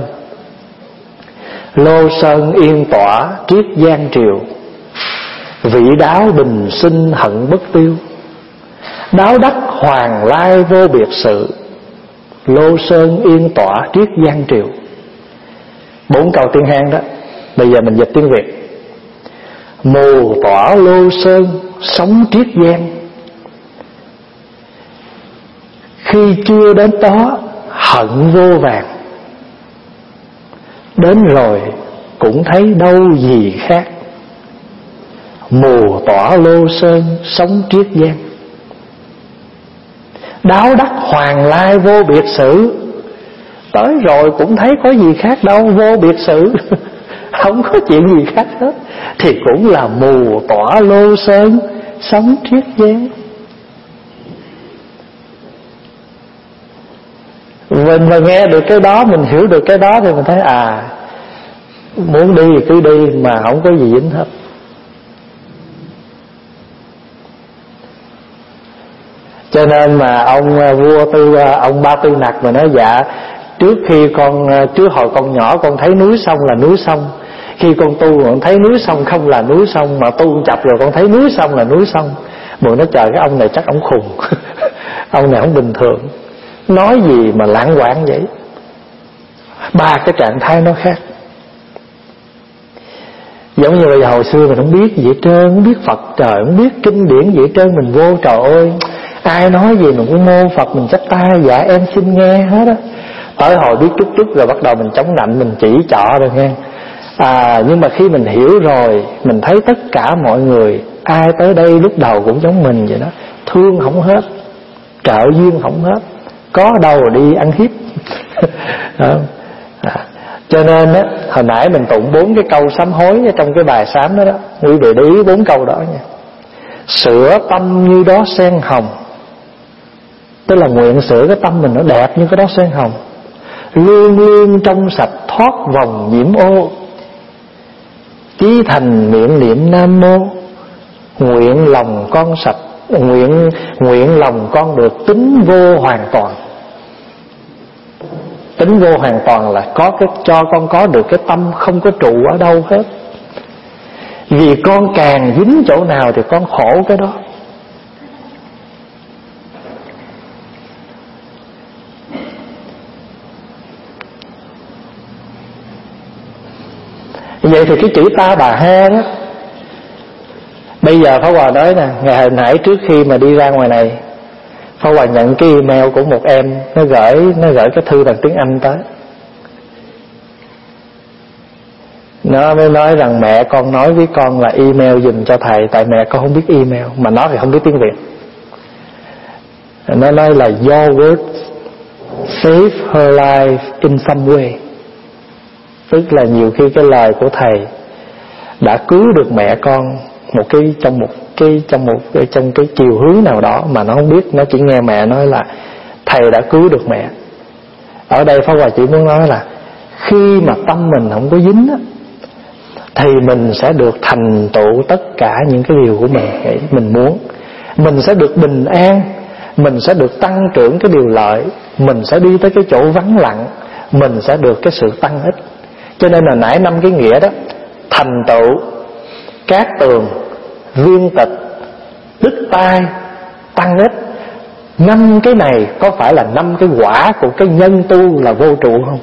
Lô sơn yên tỏa triết giang triều, vị đáo bình sinh hận bất tiêu. Đáo đắc hoàng lai vô biệt sự, lô sơn yên tỏa triết giang triều. Bốn câu tiếng Hán đó. Bây giờ mình dịch tiếng Việt. Mù tỏa lô sơn sống triết giang, khi chưa đến đó hận vô vàng, đến rồi cũng thấy đâu gì khác. Mù tỏa lô sơn sống triết giang, đáo đắc hoàng lai vô biệt sự. Tới rồi cũng thấy có gì khác đâu, vô biệt sự. Không có chuyện gì khác hết. Thì cũng là mù tỏa lô sơn sống triết giang. Mình mà nghe được cái đó, mình hiểu được cái đó thì mình thấy à, muốn đi thì cứ đi mà không có gì dính hết. Cho nên mà ông vua Tư, ông Ba Tư Nặc mà nói dạ, trước khi con, trước hồi con nhỏ con thấy núi sông là núi sông, khi con tu con thấy núi sông không là núi sông, mà tu chập rồi con thấy núi sông là núi sông. Mượn nó trời, cái ông này chắc ông khùng. Ông này không bình thường, nói gì mà lãng quảng vậy. Ba cái trạng thái nó khác. Giống như bây giờ hồi xưa mình không biết gì hết trơn, không biết Phật trời, không biết kinh điển gì hết trơn, mình vô trời ơi, ai nói gì mình cũng mô Phật, mình chắp tay dạ em xin nghe hết á. Tới hồi biết chút chút rồi bắt đầu mình chống nạnh, mình chỉ trọ rồi nghe. À, nhưng mà khi mình hiểu rồi, mình thấy tất cả mọi người, ai tới đây lúc đầu cũng giống mình vậy đó, thương không hết, trợ duyên không hết, có đâu rồi đi ăn hiếp. À, cho nên á, hồi nãy mình tụng bốn cái câu sám hối trong cái bài sám đó đó, quý vị để ý bốn câu đó nha. Sửa tâm như đó sen hồng, tức là nguyện sửa cái tâm mình nó đẹp như cái đó sen hồng, luôn luôn trong sạch thoát vòng nhiễm ô. Chí thành miệng niệm Nam Mô, nguyện lòng con sạch, nguyện nguyện lòng con được tính vô hoàn toàn. Tính vô hoàn toàn là có cái cho con có được cái tâm không có trụ ở đâu hết. Vì con càng dính chỗ nào thì con khổ cái đó. Vậy thì cái chữ ta bà ha đó, bây giờ Pháp Hòa nói nè, ngày hồi nãy trước khi mà đi ra ngoài này, Pháp Hòa nhận cái email của một em, nó gửi nó gửi cái thư bằng tiếng Anh tới. Nó mới nói rằng mẹ con nói với con là email dùm cho thầy, tại mẹ con không biết email, mà nó thì không biết tiếng Việt. Nó nói là your words save her life in some way. Tức là nhiều khi cái lời của thầy đã cứu được mẹ con một cái trong một cái trong một trong cái chiều hướng nào đó mà nó không biết, nó chỉ nghe mẹ nói là thầy đã cứu được mẹ. Ở đây Pháp Hòa chỉ muốn nói là khi mà tâm mình không có dính á, thì mình sẽ được thành tựu tất cả những cái điều của mình mình muốn. Mình sẽ được bình an, mình sẽ được tăng trưởng cái điều lợi, mình sẽ đi tới cái chỗ vắng lặng, mình sẽ được cái sự tăng ích. Cho nên là nãy năm cái nghĩa đó, thành tựu, cát tường, viên tịch, đức tai, tăng ích, năm cái này có phải là năm cái quả của cái nhân tu là vô trụ không?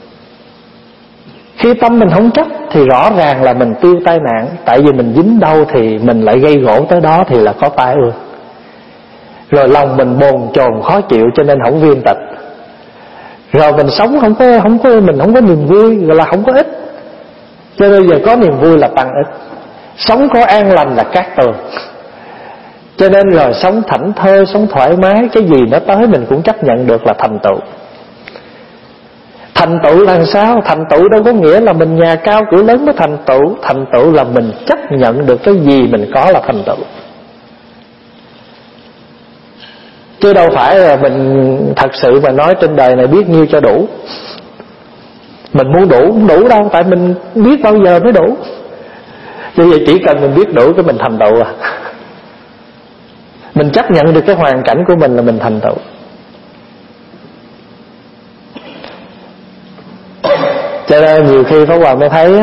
Khi tâm mình không chấp thì rõ ràng là mình tiêu tai nạn. Tại vì mình dính đâu thì mình lại gây gỗ tới đó thì là có tai ương. Rồi lòng mình bồn chồn khó chịu cho nên không viên tịch. Rồi mình sống không có, không có mình không có niềm vui, gọi là không có ích. Cho nên giờ có niềm vui là tăng ích, sống có an lành là cát tường. Cho nên rồi sống thảnh thơi, sống thoải mái, cái gì nó tới mình cũng chấp nhận được là thành tựu. Thành tựu là sao? Thành tựu đâu có nghĩa là mình nhà cao cửa lớn mới thành tựu. Thành tựu là mình chấp nhận được cái gì mình có là thành tựu. Chứ đâu phải là mình thật sự mà nói trên đời này biết nhiêu cho đủ. Mình muốn đủ không đủ đâu, tại mình biết bao giờ mới đủ. Vì vậy chỉ cần mình biết đủ cái mình thành tựu à. Mình chấp nhận được cái hoàn cảnh của mình là mình thành tựu. Cho nên nhiều khi Pháp Hòa mới thấy á,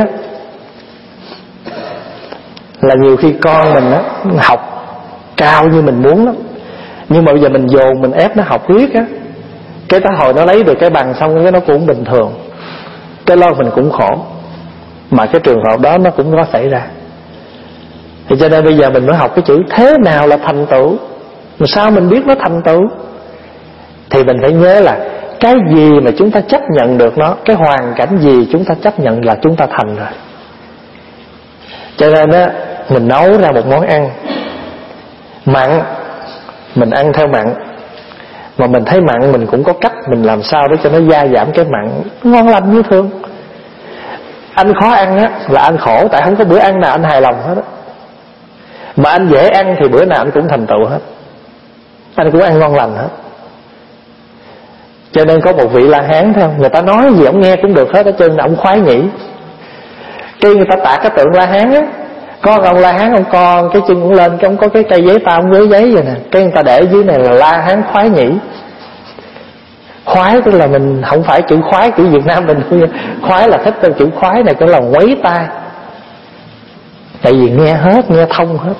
là nhiều khi con mình á, học cao như mình muốn lắm, nhưng mà bây giờ mình dồn mình ép nó học riết á, cái tới hồi nó lấy được cái bằng xong cái nó cũng bình thường, cái lo mình cũng khổ. Mà cái trường hợp đó nó cũng có xảy ra. Thì cho nên bây giờ mình mới học cái chữ thế nào là thành tựu. Mà sao mình biết nó thành tựu? Thì mình phải nhớ là cái gì mà chúng ta chấp nhận được nó, cái hoàn cảnh gì chúng ta chấp nhận là chúng ta thành rồi. Cho nên á, mình nấu ra một món ăn mặn, mình ăn theo mặn. Mà mình thấy mặn mình cũng có cách mình làm sao để cho nó gia giảm cái mặn ngon lành như thường. Anh khó ăn á là anh khổ, tại không có bữa ăn nào anh hài lòng hết á. Mà anh dễ ăn thì bữa nào anh cũng thành tựu hết, anh cũng ăn ngon lành hết. Cho nên có một vị La Hán thấy không, người ta nói gì ông nghe cũng được hết, ở trên ông khoái nhỉ. Cái người ta tạc cái tượng La Hán á, có ông La Hán ông con cái chân cũng lên, cái ông có cái cây giấy tao ông với giấy vậy nè, cái người ta để dưới này là La Hán khoái nhỉ. Khoái tức là mình không phải chữ khoái kiểu Việt Nam mình, khoái là thích từ chữ khoái này, cái là quấy tai. Tại vì nghe hết, nghe thông hết.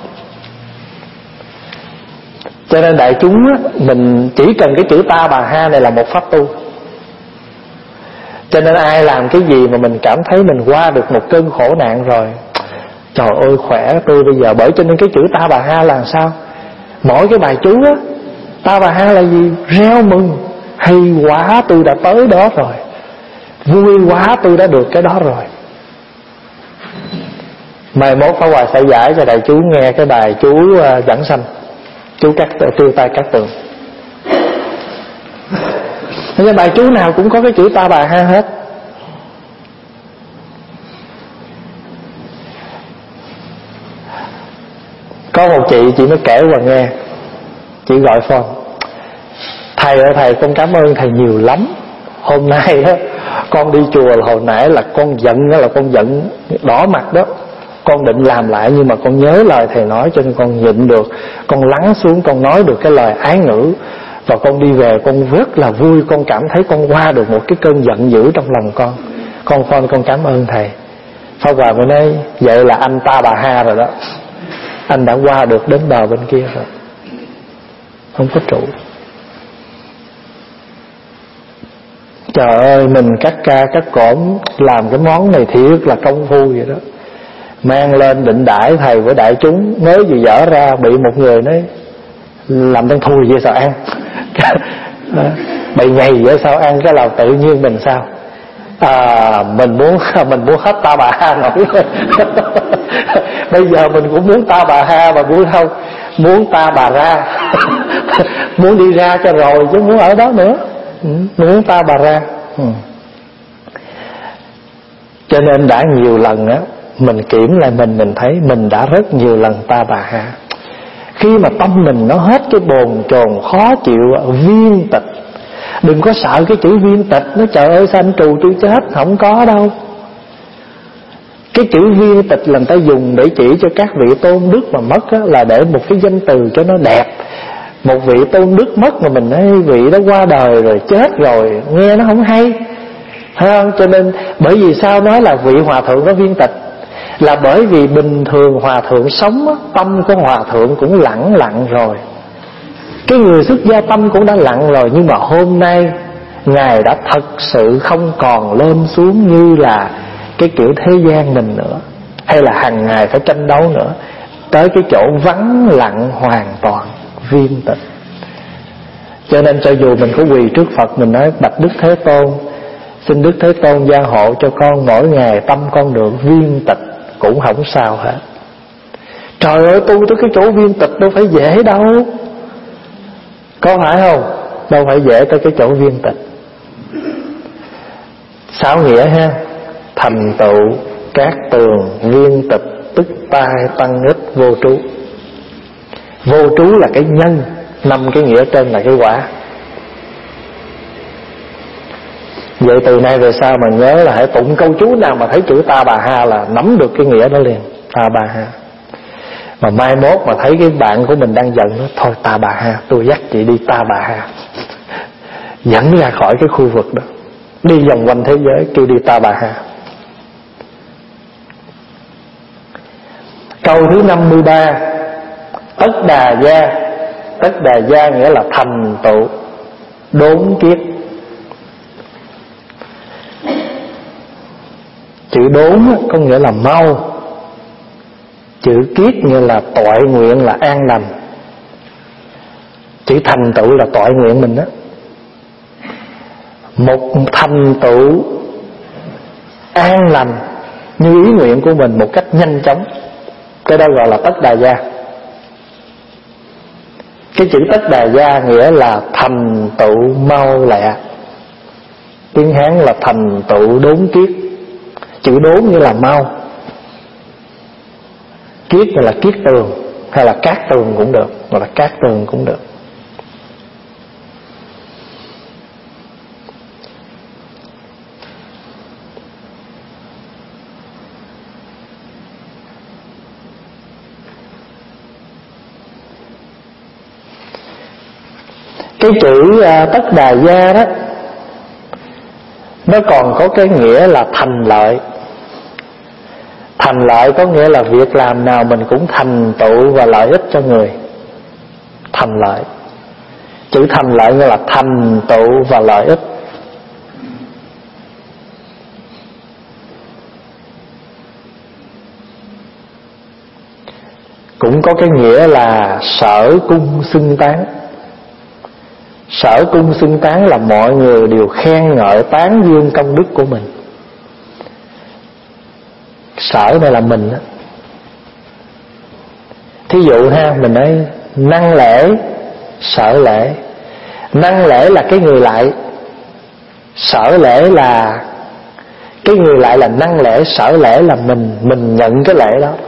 Cho nên đại chúng á, mình chỉ cần cái chữ ta bà ha này là một pháp tu. Cho nên ai làm cái gì mà mình cảm thấy mình qua được một cơn khổ nạn rồi, trời ơi khỏe tôi bây giờ. Bởi cho nên cái chữ ta bà ha là sao? Mỗi cái bài chú á, ta bà ha là gì? Reo mừng, hay quá tôi đã tới đó rồi, vui quá tôi đã được cái đó rồi. Mai mốt Pháp Hòa sẽ giải cho đại chú nghe cái bài chú uh, Giảng Sanh, chú cắt tiêu tai cắt tường. Nên bài chú nào cũng có cái chữ ta bà ha hết. Có một chị chị mới kể qua nghe, chị gọi phone: thầy ơi thầy, con cảm ơn thầy nhiều lắm. Hôm nay đó con đi chùa hồi nãy là con giận đó, là con giận đỏ mặt đó. Con định làm lại nhưng mà con nhớ lời thầy nói cho nên con nhịn được. Con lắng xuống, con nói được cái lời ái ngữ. Và con đi về con rất là vui, con cảm thấy con qua được một cái cơn giận dữ trong lòng con. Con con con cảm ơn thầy. Pháp Hòa mới nói vậy là anh ta bà ha rồi đó, anh đã qua được đến bờ bên kia rồi, không có trụ. Trời ơi, mình cắt ca cắt cổm làm cái món này thiệt là công phu vậy đó. Mang lên định đãi thầy với đại chúng, mới vừa dở ra bị một người nói làm đang thui vậy sao ăn. Bậy nhầy vậy sao ăn, cái là tự nhiên mình sao à, mình muốn mình muốn hết ta bà ha nổi. Bây giờ mình cũng muốn ta bà ha mà muốn không, muốn ta bà ra. Muốn đi ra cho rồi chứ muốn ở đó nữa. Ừ, muốn ta bà ra. Ừ. Cho nên đã nhiều lần á, mình kiểm lại mình mình thấy mình đã rất nhiều lần ta bà ha. Khi mà tâm mình nó hết cái bồn chồn khó chịu, viên tịch. Đừng có sợ cái chữ viên tịch, nó trời ơi sao anh trù tôi chết, không có đâu. Cái chữ viên tịch là người ta dùng để chỉ cho các vị tôn đức mà mất á, là để một cái danh từ cho nó đẹp. Một vị tôn đức mất mà mình nói vị đó qua đời rồi, chết rồi, nghe nó không hay, phải không? Cho nên bởi vì sao nói là vị hòa thượng có viên tịch, là bởi vì bình thường hòa thượng sống á, tâm của hòa thượng cũng lặng lặng rồi, cái người xuất gia tâm cũng đã lặng rồi. Nhưng mà hôm nay Ngài đã thật sự không còn lên xuống như là cái kiểu thế gian mình nữa, hay là hàng ngày phải tranh đấu nữa. Tới cái chỗ vắng lặng hoàn toàn, viên tịch. Cho nên cho dù mình có quỳ trước Phật, mình nói bạch Đức Thế Tôn, xin Đức Thế Tôn gia hộ cho con mỗi ngày tâm con được viên tịch, cũng không sao hết. Trời ơi, tu tới cái chỗ viên tịch đâu phải dễ đâu, có phải không? Đâu phải dễ tới cái chỗ viên tịch. Sáu nghĩa ha: thành tựu, cát tường, viên tịch, tức tai, tăng ích, vô trú. Vô trú là cái nhân, năm cái nghĩa trên là cái quả. Vậy từ nay về sau mà nhớ là hãy tụng câu chú nào mà thấy chữ ta bà ha là nắm được cái nghĩa đó liền. Ta bà ha. Mà mai mốt mà thấy cái bạn của mình đang giận đó, thôi ta bà ha, tôi dắt chị đi ta bà ha, dẫn ra khỏi cái khu vực đó, đi vòng quanh thế giới, kêu đi ta bà ha. Câu thứ năm mươi ba: tất đà gia. Tất đà gia nghĩa là thành tựu, đốn kiết. Chữ đốn có nghĩa là mau, chữ kiết nghĩa là toại nguyện, là an lành. Chữ thành tựu là toại nguyện mình đó. Một thành tựu an lành như ý nguyện của mình một cách nhanh chóng, cái đó gọi là tất đà gia. Cái chữ tất đà gia nghĩa là thành tựu mau lẹ. Tiếng Hán là thành tựu đốn kiết. Chữ đốn như là mau, kiết là kiết tường, hay là cát tường cũng được, hoặc là cát tường cũng được. Cái chữ uh, tất đà gia đó, nó còn có cái nghĩa là thành lợi. Thành lợi có nghĩa là việc làm nào mình cũng thành tựu và lợi ích cho người. Thành lợi. Chữ thành lợi nghĩa là thành tựu và lợi ích. Cũng có cái nghĩa là sở cung xưng tán. Sở cung xưng tán là mọi người đều khen ngợi tán dương công đức của mình. Sở này là mình đó. Thí dụ ha, mình nói năng lễ, sở lễ. Năng lễ là cái người lại, sở lễ là cái người lại là năng lễ, sở lễ là mình, mình nhận cái lễ đó.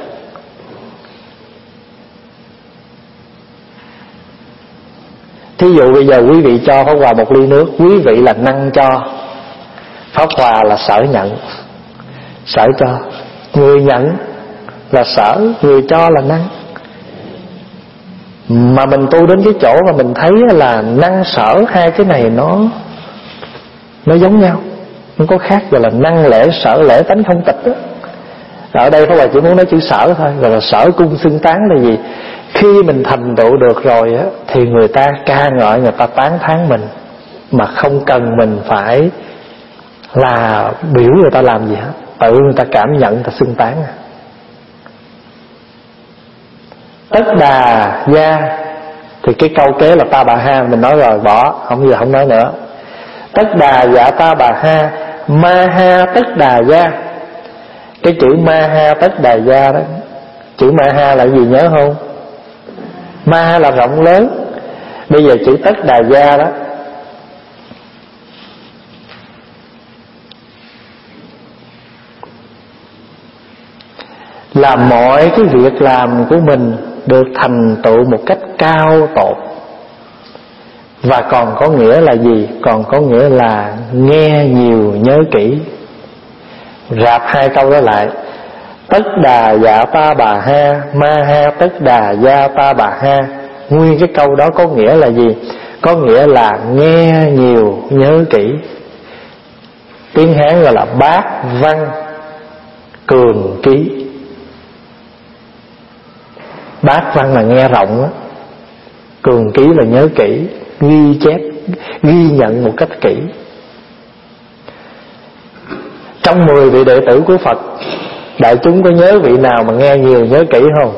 Thí dụ bây giờ quý vị cho Pháp Hòa một ly nước, quý vị là năng cho, Pháp Hòa là sở nhận. Sở cho, người nhận là sở, người cho là năng. Mà mình tu đến cái chỗ mà mình thấy là năng sở hai cái này nó Nó giống nhau, không có khác, gọi là năng lễ sở lễ tánh không tịch đó. Ở đây Pháp Hòa chỉ muốn nói chữ sở thôi. Gọi là sở cung xưng tán là gì? Khi mình thành tựu được rồi á, thì người ta ca ngợi, người ta tán thán mình, mà không cần mình phải là biểu người ta làm gì hết. Tự người ta cảm nhận, người ta xưng tán. Tất đà gia, thì cái câu kế là ta bà ha mình nói rồi, bỏ, không giờ không nói nữa. Tất đà dạ ta bà ha, ma ha tất đà gia. Cái chữ ma ha tất đà gia đó, chữ ma ha là gì nhớ không? Ma ha là rộng lớn. Bây giờ chữ tất đà gia đó là mọi cái việc làm của mình được thành tựu một cách cao tột. Và còn có nghĩa là gì? Còn có nghĩa là nghe nhiều nhớ kỹ. Rạp hai câu đó lại. Tất đà dạ ta bà ha, ma ha tất đà gia ta bà ha. Nguyên cái câu đó có nghĩa là gì? Có nghĩa là nghe nhiều nhớ kỹ. Tiếng Hán gọi là bát văn cường ký. Bát văn là nghe rộng á, cường ký là nhớ kỹ, ghi chép, ghi nhận một cách kỹ. Trong mười vị đệ tử của Phật, đại chúng có nhớ vị nào mà nghe nhiều nhớ kỹ không?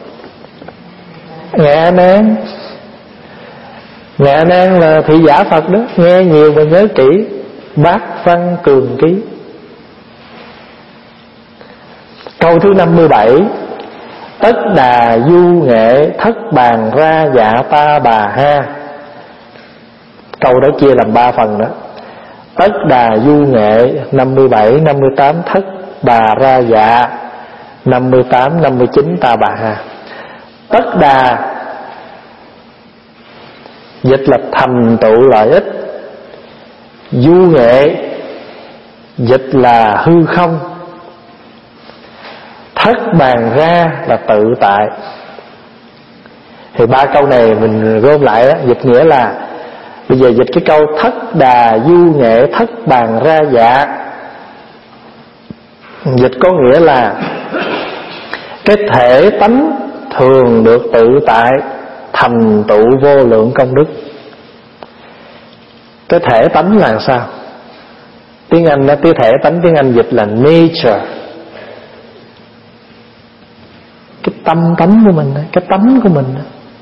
Ngài A Nan. Ngài A Nan là thị giả Phật đó, nghe nhiều mà nhớ kỹ, bát văn cường ký. Câu thứ năm mươi bảy. Tất đà du nghệ thất bàn ra dạ ta bà ha. Câu đó chia làm ba phần đó. Tất đà du nghệ năm mươi bảy, năm mươi tám thất bà ra dạ, năm mươi tám, năm mươi chín ta bà ha. Tất đà dịch là thành tựu lợi ích. Du nghệ dịch là hư không. Thất bàn ra là tự tại. Thì ba câu này mình gom lại đó, dịch nghĩa là, bây giờ dịch cái câu thất đà du nghệ thất bàn ra dạ, dịch có nghĩa là cái thể tánh thường được tự tại thành tựu vô lượng công đức. Cái thể tánh là sao? Tiếng Anh đó, cái thể tánh tiếng Anh dịch là nature. Cái tâm tánh của mình, cái tánh của mình,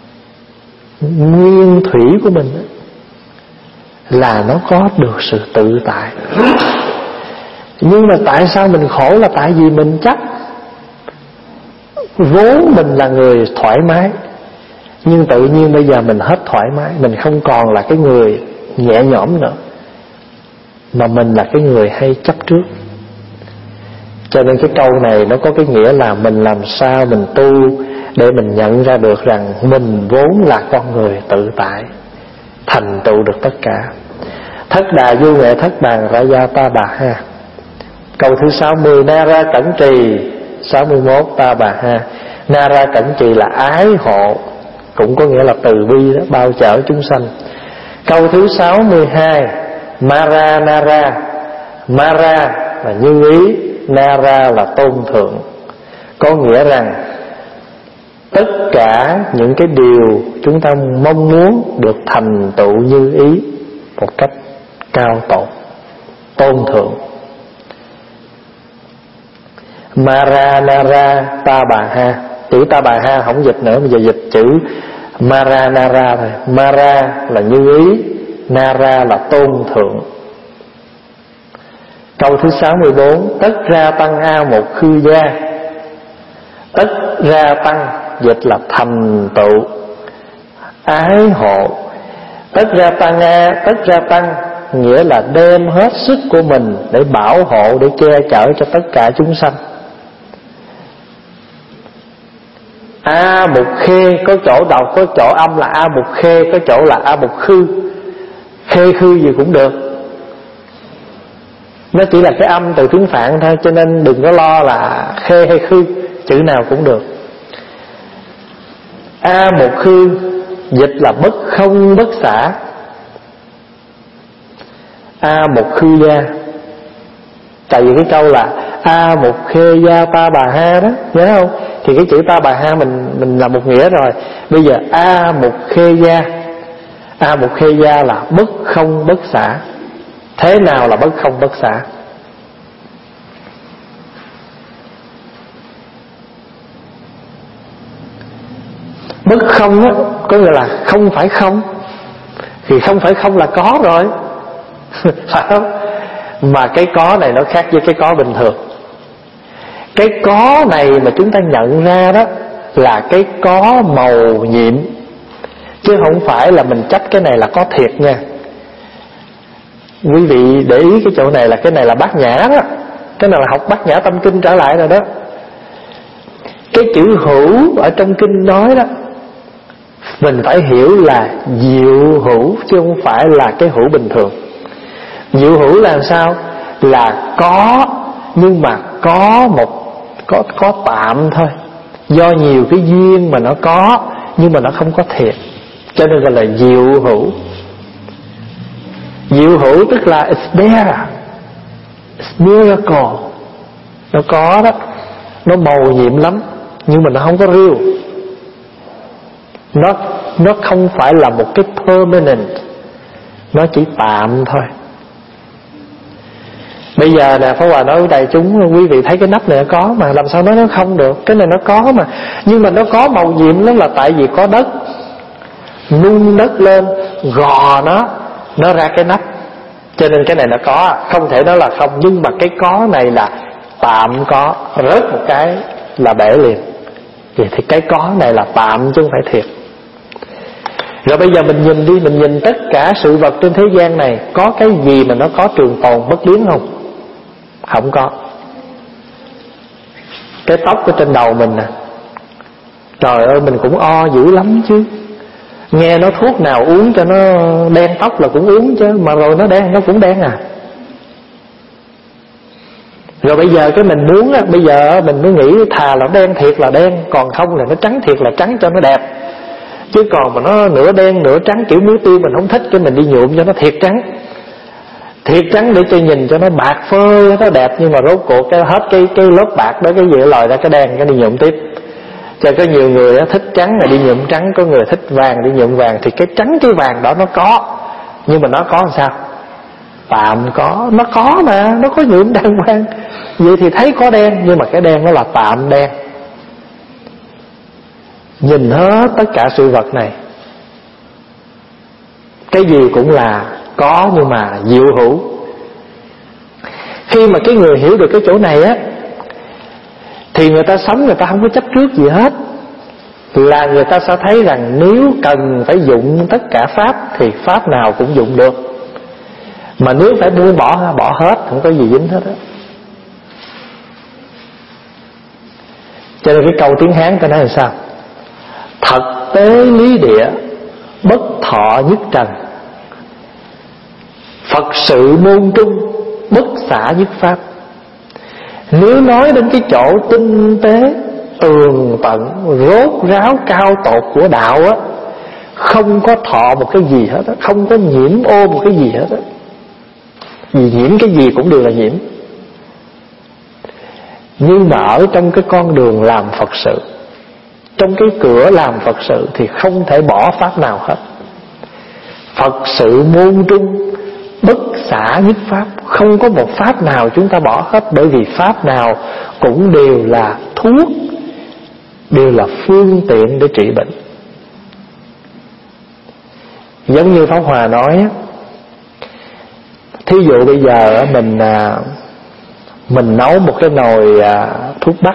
nguyên thủy của mình là nó có được sự tự tại. Nhưng mà tại sao mình khổ? Là tại vì mình chắc vốn mình là người thoải mái, nhưng tự nhiên bây giờ mình hết thoải mái, mình không còn là cái người nhẹ nhõm nữa, mà mình là cái người hay chấp trước. Cho nên cái câu này nó có cái nghĩa là mình làm sao mình tu để mình nhận ra được rằng mình vốn là con người tự tại, thành tựu được tất cả. Thất đà du nghệ thất bàn ra gia ta bà ha. Câu thứ sáu mươi. Na ra cẩn trì sáu mươi mốt ta bà ha. Na ra cẩn trì là ái hộ, cũng có nghĩa là từ bi đó, bao chở chúng sanh. Câu thứ sáu mươi hai. Mara nara. Mara là như ý, nara là tôn thượng. Có nghĩa rằng tất cả những cái điều chúng ta mong muốn được thành tựu như ý một cách cao tột, tôn thượng. Mara nara ta bà ha. Chữ ta bà ha không dịch nữa, bây giờ dịch chữ Mara nara thôi. Mara là như ý, nara là tôn thượng. Câu thứ sáu mươi bốn. Tất ra tăng a một khư gia. Tất ra tăng dịch là thành tựu, ái hộ. Tất ra tăng a, tất ra tăng nghĩa là đem hết sức của mình để bảo hộ, để che chở cho tất cả chúng sanh. A mục khê, có chỗ đọc có chỗ âm là a mục khê, có chỗ là a mục khư. Khê khư gì cũng được, nó chỉ là cái âm từ tiếng Phạn thôi, cho nên đừng có lo là khê hay khư, chữ nào cũng được. A một khư dịch là bất không bất xả. A một khư gia, tại vì cái câu là A một khê gia ta bà ha đó, nhớ không? Thì cái chữ ta bà ha mình mình là một nghĩa rồi. Bây giờ A một khê gia, A một khê gia là bất không bất xả. Thế nào là bất không bất xả? Bất không á, có nghĩa là không phải không. Thì không phải không là có rồi phải không? Mà cái có này nó khác với cái có bình thường. Cái có này mà chúng ta nhận ra đó là cái có màu nhiệm, chứ không phải là mình chấp cái này là có thiệt nha. Quý vị để ý cái chỗ này là cái này là bát nhã đó. Cái này là học bát nhã tâm kinh trở lại rồi đó. Cái chữ hữu ở trong kinh nói đó, mình phải hiểu là diệu hữu, chứ không phải là cái hữu bình thường. Diệu hữu là sao? Là có, nhưng mà có một Có, có tạm thôi. Do nhiều cái duyên mà nó có, nhưng mà nó không có thiệt, cho nên gọi là diệu hữu. Diệu hữu tức là it's there, it's miracle. Nó có đó, nó màu nhiệm lắm, nhưng mà nó không có real. Nó, nó không phải là một cái permanent, nó chỉ tạm thôi. Bây giờ nè, Pháp Hòa nói với đại chúng, quý vị thấy cái nắp này nó có mà, làm sao nói nó không được? Cái này nó có mà, nhưng mà nó có màu nhiệm lắm, là tại vì có đất. Nung đất lên, gò nó, nó ra cái nắp. Cho nên cái này nó có, không thể nói là không. Nhưng mà cái có này là tạm có, rớt một cái là bể liền. Vậy thì cái có này là tạm chứ không phải thiệt. Rồi bây giờ mình nhìn đi, mình nhìn tất cả sự vật trên thế gian này, có cái gì mà nó có trường tồn bất biến không? Không có. Cái tóc ở trên đầu mình nè, trời ơi mình cũng o dữ lắm chứ. Nghe nói thuốc nào uống cho nó đen tóc là cũng uống chứ, mà rồi nó đen, nó cũng đen à. Rồi bây giờ cái mình muốn á, bây giờ mình mới nghĩ thà là đen thiệt là đen, còn không là nó trắng thiệt là trắng cho nó đẹp. Chứ còn mà nó nửa đen nửa trắng kiểu muối tiêu mình không thích, cái mình đi nhuộm cho nó thiệt trắng. Thiệt trắng để cho nhìn cho nó bạc phơi, nó đẹp, nhưng mà rốt cuộc cái hết cái cái lớp bạc đó, cái gì lòi ra cái đen, cái đi nhuộm tiếp. Cho có nhiều người đó, thích trắng là đi nhuộm trắng, có người thích vàng đi nhuộm vàng. Thì cái trắng cái vàng đó nó có, nhưng mà nó có làm sao? Tạm có. Nó có mà, nó có nhuộm đàng hoàng. Vậy thì thấy có đen, nhưng mà cái đen nó là tạm đen. Nhìn hết tất cả sự vật này, cái gì cũng là có, nhưng mà diệu hữu. Khi mà cái người hiểu được cái chỗ này á, thì người ta sống người ta không có chấp trước gì hết. Là người ta sẽ thấy rằng nếu cần phải dụng tất cả pháp thì pháp nào cũng dụng được. Mà nếu phải buông bỏ, bỏ hết, không có gì dính hết á. Cho nên cái câu tiếng Hán ta nói là sao? Thật tế lý địa, bất thọ nhất trần. Phật sự môn trung, bất xả nhất pháp. Nếu nói đến cái chỗ tinh tế, tường tận, rốt ráo cao tột của đạo á, không có thọ một cái gì hết á, không có nhiễm ô một cái gì hết á. Vì nhiễm cái gì cũng đều là nhiễm. Nhưng mà ở trong cái con đường làm Phật sự, trong cái cửa làm Phật sự thì không thể bỏ pháp nào hết. Phật sự môn trung, bất xả nhất pháp. Không có một pháp nào chúng ta bỏ hết, bởi vì pháp nào cũng đều là thuốc, đều là phương tiện để trị bệnh. Giống như Pháp Hòa nói, thí dụ bây giờ mình mình nấu một cái nồi thuốc bắc,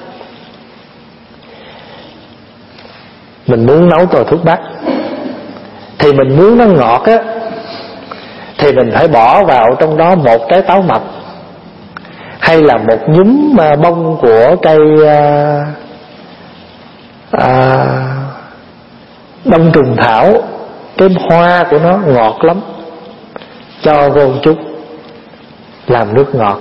mình muốn nấu nồi thuốc bắc, thì mình muốn nó ngọt á, thì mình phải bỏ vào trong đó một trái táo mập, hay là một nhúm bông của cây à, à, đông trùng thảo, cái hoa của nó ngọt lắm, cho vô một chút làm nước ngọt.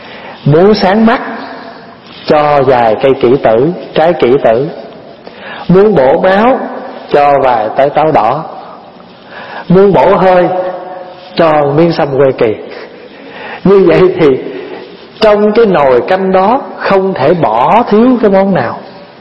Muốn sáng mắt, cho vài cây kỷ tử, trái kỷ tử. Muốn bổ máu cho vài trái táo đỏ, muốn bổ hơi cho miếng sâm quê kỳ. Như vậy thì trong cái nồi canh đó không thể bỏ thiếu cái món nào.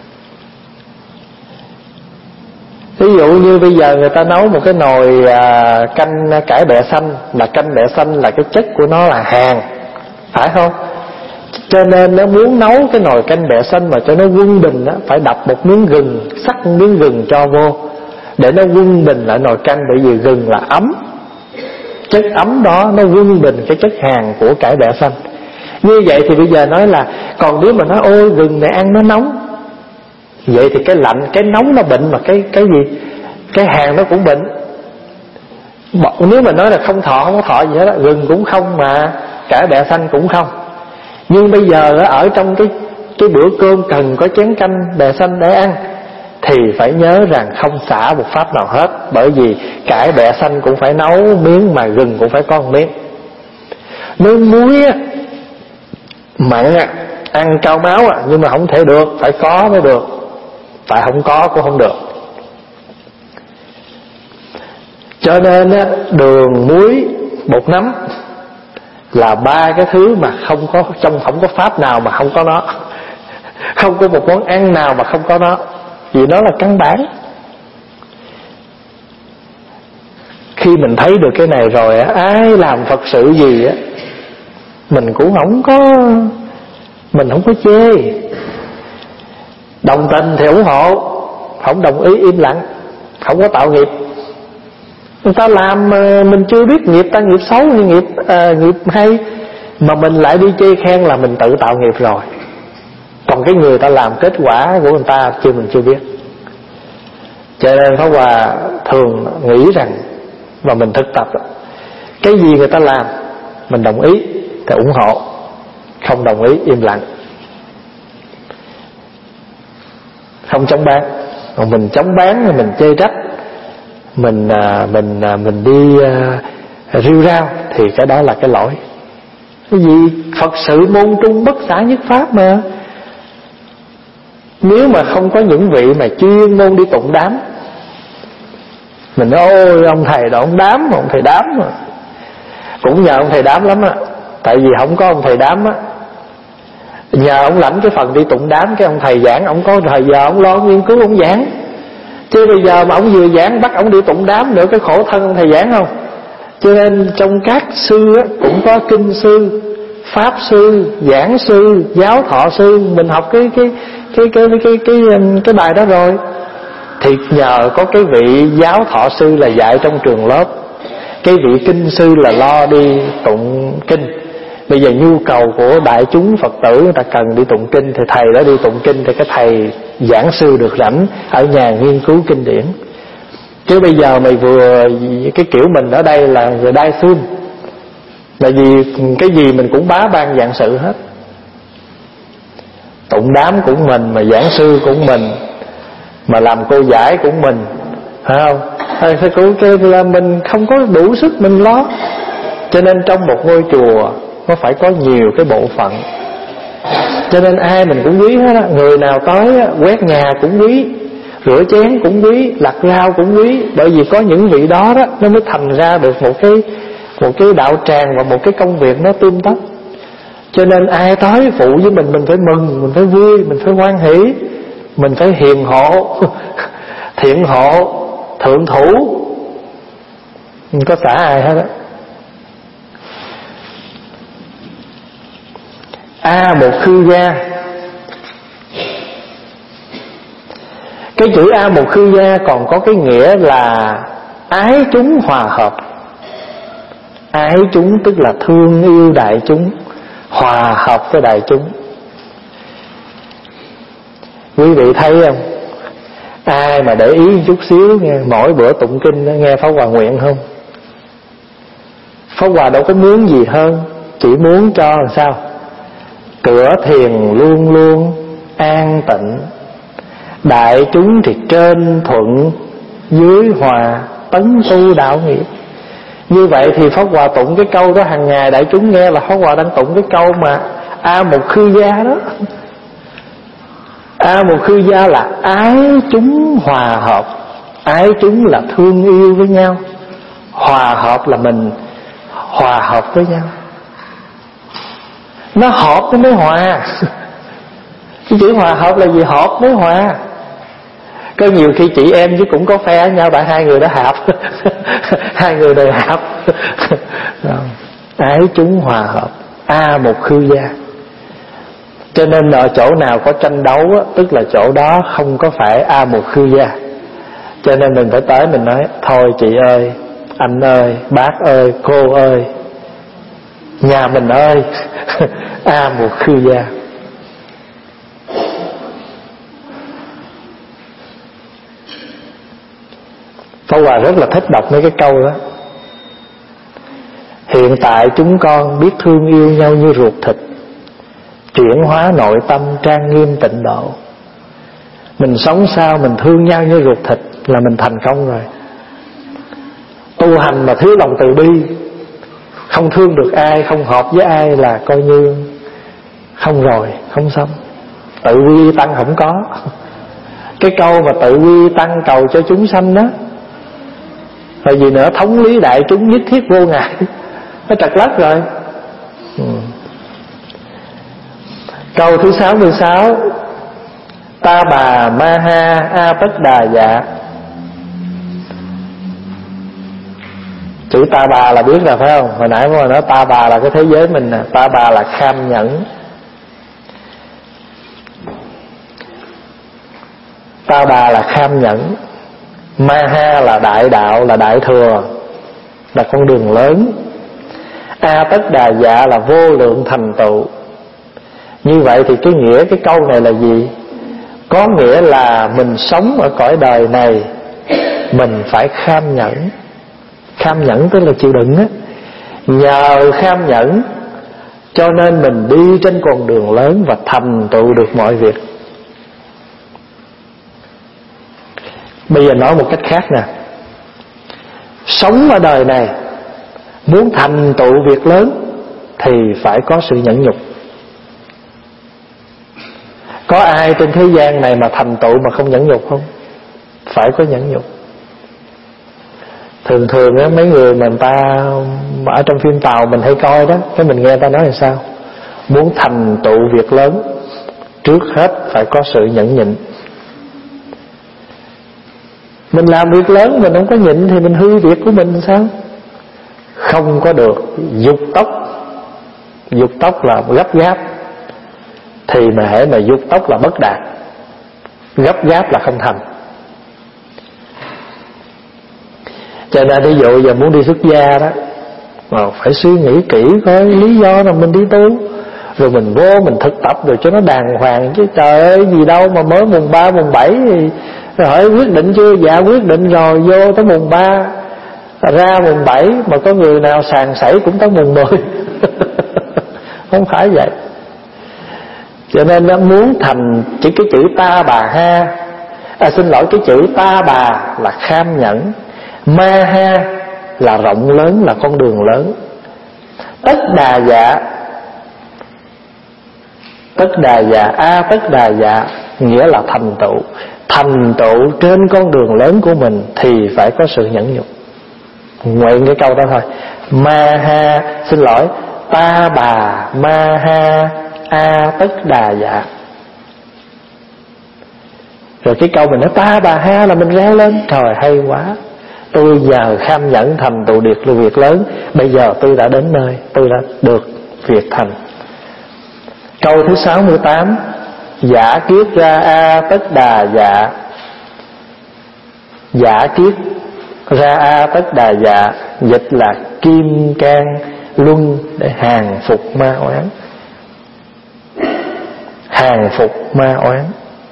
Ví dụ như bây giờ người ta nấu một cái nồi à, canh cải bẹ xanh, là canh bẹ xanh là cái chất của nó là hàn, phải không? Cho nên nó muốn nấu cái nồi canh bẹ xanh mà cho nó quân bình đó, phải đập một miếng gừng, sắc một miếng gừng cho vô để nó quân bình lại nồi canh. Bởi vì gừng là ấm, chất ấm đó nó quân bình cái chất hàn của cải bẹ xanh. Như vậy thì bây giờ nói là, còn nếu mà nói ôi gừng này ăn nó nóng, vậy thì cái lạnh, cái nóng nó bệnh, mà cái cái gì, cái hàn nó cũng bệnh. Nếu mà nói là không thọ, không có thọ gì hết đó, gừng cũng không mà cải bẹ xanh cũng không. Nhưng bây giờ ở trong cái cái bữa cơm cần có chén canh bẹ xanh để ăn, thì phải nhớ rằng không xả một pháp nào hết. Bởi vì cải bẹ xanh cũng phải nấu miếng, mà gừng cũng phải có một miếng. Nước muối á, mặn á, ăn cao máu à, nhưng mà không thể được, phải có mới được. Tại không có cũng không được. Cho nên á, đường, muối, bột nấm là ba cái thứ mà không có, trong không có pháp nào mà không có nó. Không có một món ăn nào mà không có nó, vì nó là căn bản. Khi mình thấy được cái này rồi á, ai làm Phật sự gì á, mình cũng không có, mình không có chê. Đồng tình thì ủng hộ, không đồng ý im lặng, không có tạo nghiệp. Người ta làm mà mình chưa biết nghiệp ta nghiệp xấu hay nghiệp à, nghiệp hay, mà mình lại đi chê khen là mình tự tạo nghiệp rồi. Còn cái người ta làm kết quả của người ta chưa, mình chưa biết. Cho nên Pháp Hòa thường nghĩ rằng, và mình thực tập, cái gì người ta làm mình đồng ý thì ủng hộ, không đồng ý im lặng, không chống bán. Còn mình chống bán thì mình chê trách, mình à, mình à, mình đi à, rêu rao, thì cái đó là cái lỗi. Cái gì Phật sự môn trung bất xả nhất pháp mà. Nếu mà không có những vị mà chuyên môn đi tụng đám, mình nói ôi ông thầy đó ông đám, ông thầy đám mà. Cũng nhờ ông thầy đám lắm á. Tại vì không có ông thầy đám á, nhờ ông lãnh cái phần đi tụng đám, cái ông thầy giảng, ông có thời giờ ông lo nghiên cứu ông giảng. Chứ bây giờ mà ông vừa giảng bắt ông đi tụng đám nữa, cái khổ thân ông thầy giảng không. Cho nên trong các sư á, cũng có kinh sư, pháp sư, giảng sư, giáo thọ sư. Mình học cái cái cái cái cái cái cái, cái, cái bài đó rồi. Thì nhờ có cái vị giáo thọ sư là dạy trong trường lớp, cái vị kinh sư là lo đi tụng kinh. Bây giờ nhu cầu của đại chúng Phật tử người ta cần đi tụng kinh, thì thầy đã đi tụng kinh, thì cái thầy giảng sư được rảnh ở nhà nghiên cứu kinh điển. Chứ bây giờ mày vừa cái kiểu mình ở đây là người đai xương, là vì cái gì mình cũng bá ban dạng sự hết. Tụng đám cũng mình, mà giảng sư cũng mình, mà làm cô giải cũng mình, phải không? Thì cũng kêu là mình không có đủ sức mình lo. Cho nên trong một ngôi chùa nó phải có nhiều cái bộ phận. Cho nên ai mình cũng quý hết á. Người nào tới quét nhà cũng quý, rửa chén cũng quý, lặt rau cũng quý. Bởi vì có những vị đó đó, nó mới thành ra được một cái một cái đạo tràng và một cái công việc nó tươm tất. Cho nên ai tới phụ với mình, mình phải mừng, mình phải vui, mình phải hoan hỷ, mình phải hiền hộ, thiện hộ, thượng thủ. Không có xả ai hết á. A một khư gia. Cái chữ A một khư gia còn có cái nghĩa là ái chúng hòa hợp. Ái chúng tức là thương yêu đại chúng, hòa hợp với đại chúng. Quý vị thấy không? Ai mà để ý chút xíu nghe, mỗi bữa tụng kinh đó, nghe Pháp Hòa nguyện không? Pháp Hòa đâu có muốn gì hơn, chỉ muốn cho làm sao? Cửa thiền luôn luôn an tịnh, đại chúng thì trên thuận, dưới hòa, tấn tu đạo nghĩa. Như vậy thì Pháp Hòa tụng cái câu đó hàng ngày, đại chúng nghe là Pháp Hòa đang tụng cái câu mà A một khư gia đó. A Mục Khư Gia là ái chúng hòa hợp. Ái chúng là thương yêu với nhau, hòa hợp là mình hòa hợp với nhau. Nó hợp nó mới hòa. Cái chữ hòa hợp là gì? Hợp mới hòa. Có nhiều khi chị em chứ cũng có phe nhau, tại hai người đã hợp. Hai người đều hợp. Ái chúng hòa hợp, A Mục Khư Gia. Cho nên ở chỗ nào có tranh đấu á, tức là chỗ đó không có phải A Mục Khư Gia. Cho nên mình phải tới mình nói: thôi chị ơi, anh ơi, bác ơi, cô ơi, nhà mình ơi, A Mục Khư Gia. Pháp Hòa rất là thích đọc mấy cái câu đó. Hiện tại chúng con biết thương yêu nhau như ruột thịt, chuyển hóa nội tâm trang nghiêm tịnh độ. Mình sống sao mình thương nhau như ruột thịt là mình thành công rồi. Tu hành mà thiếu lòng từ bi, không thương được ai, không hợp với ai là coi như không rồi, không xong. Tự quy tăng không có. Cái câu mà tự quy tăng cầu cho chúng sanh đó, rồi gì nữa, thống lý đại chúng nhất thiết vô ngại, nó trật lất rồi. ừ. Câu thứ sáu mươi sáu: Ta bà ma ha a tất đà dạ. Chữ ta bà là biết rồi phải không? Hồi nãy mà nói ta bà là cái thế giới mình nè. Ta bà là kham nhẫn. Ta bà là kham nhẫn. Ma ha là đại đạo, là đại thừa, là con đường lớn. A tất đà dạ là vô lượng thành tựu. Như vậy thì cái nghĩa cái câu này là gì? Có nghĩa là mình sống ở cõi đời này mình phải kham nhẫn. Kham nhẫn tức là chịu đựng á. Nhờ kham nhẫn cho nên mình đi trên con đường lớn và thành tựu được mọi việc. Bây giờ nói một cách khác nè. Sống ở đời này muốn thành tựu việc lớn thì phải có sự nhẫn nhục. Có ai trên thế gian này mà thành tựu mà không nhẫn nhục không? Phải có nhẫn nhục. Thường thường á, mấy người mà người ta ở trong phim Tàu mình hay coi đó, cái mình nghe ta nói là sao? Muốn thành tựu việc lớn, trước hết phải có sự nhẫn nhịn. Mình làm việc lớn mình không có nhịn thì mình hư việc của mình sao? Không có được. Dục tốc, dục tốc là gấp gáp, thì mà hễ mà dục tốc là bất đạt, gấp gáp là không thành. Cho nên ví dụ giờ muốn đi xuất gia đó, mà phải suy nghĩ kỹ coi lý do là mình đi tu, rồi mình vô mình thực tập rồi cho nó đàng hoàng. Chứ trời ơi gì đâu mà mới mùng ba mùng bảy thì rồi hỏi quyết định chưa? Dạ quyết định rồi. Vô tới mùng ba ra mùng bảy, mà có người nào sàn sảy cũng tới mùng mười. Không phải vậy. Cho nên nó muốn thành chỉ cái chữ ta bà ha, à, xin lỗi, cái chữ ta bà là kham nhẫn, ma ha là rộng lớn, là con đường lớn. Tất đà dạ, tất đà dạ, a tất đà dạ nghĩa là thành tựu. Thành tựu trên con đường lớn của mình thì phải có sự nhẫn nhục. Nguyện cái câu đó thôi. Ma ha, xin lỗi, ta bà ma ha a tất đà dạ. Rồi cái câu mình nói ta bà ha là mình reo lên, trời hay quá, tôi giờ kham nhẫn thành tựu được việc lớn, bây giờ tôi đã đến nơi, tôi đã được việc thành. Câu thứ sáu mươi tám: Giả kiết ra a tất đà dạ. Giả kiết ra a tất đà dạ dịch là kim can luân để hàng phục ma oán. Hàng phục ma oán.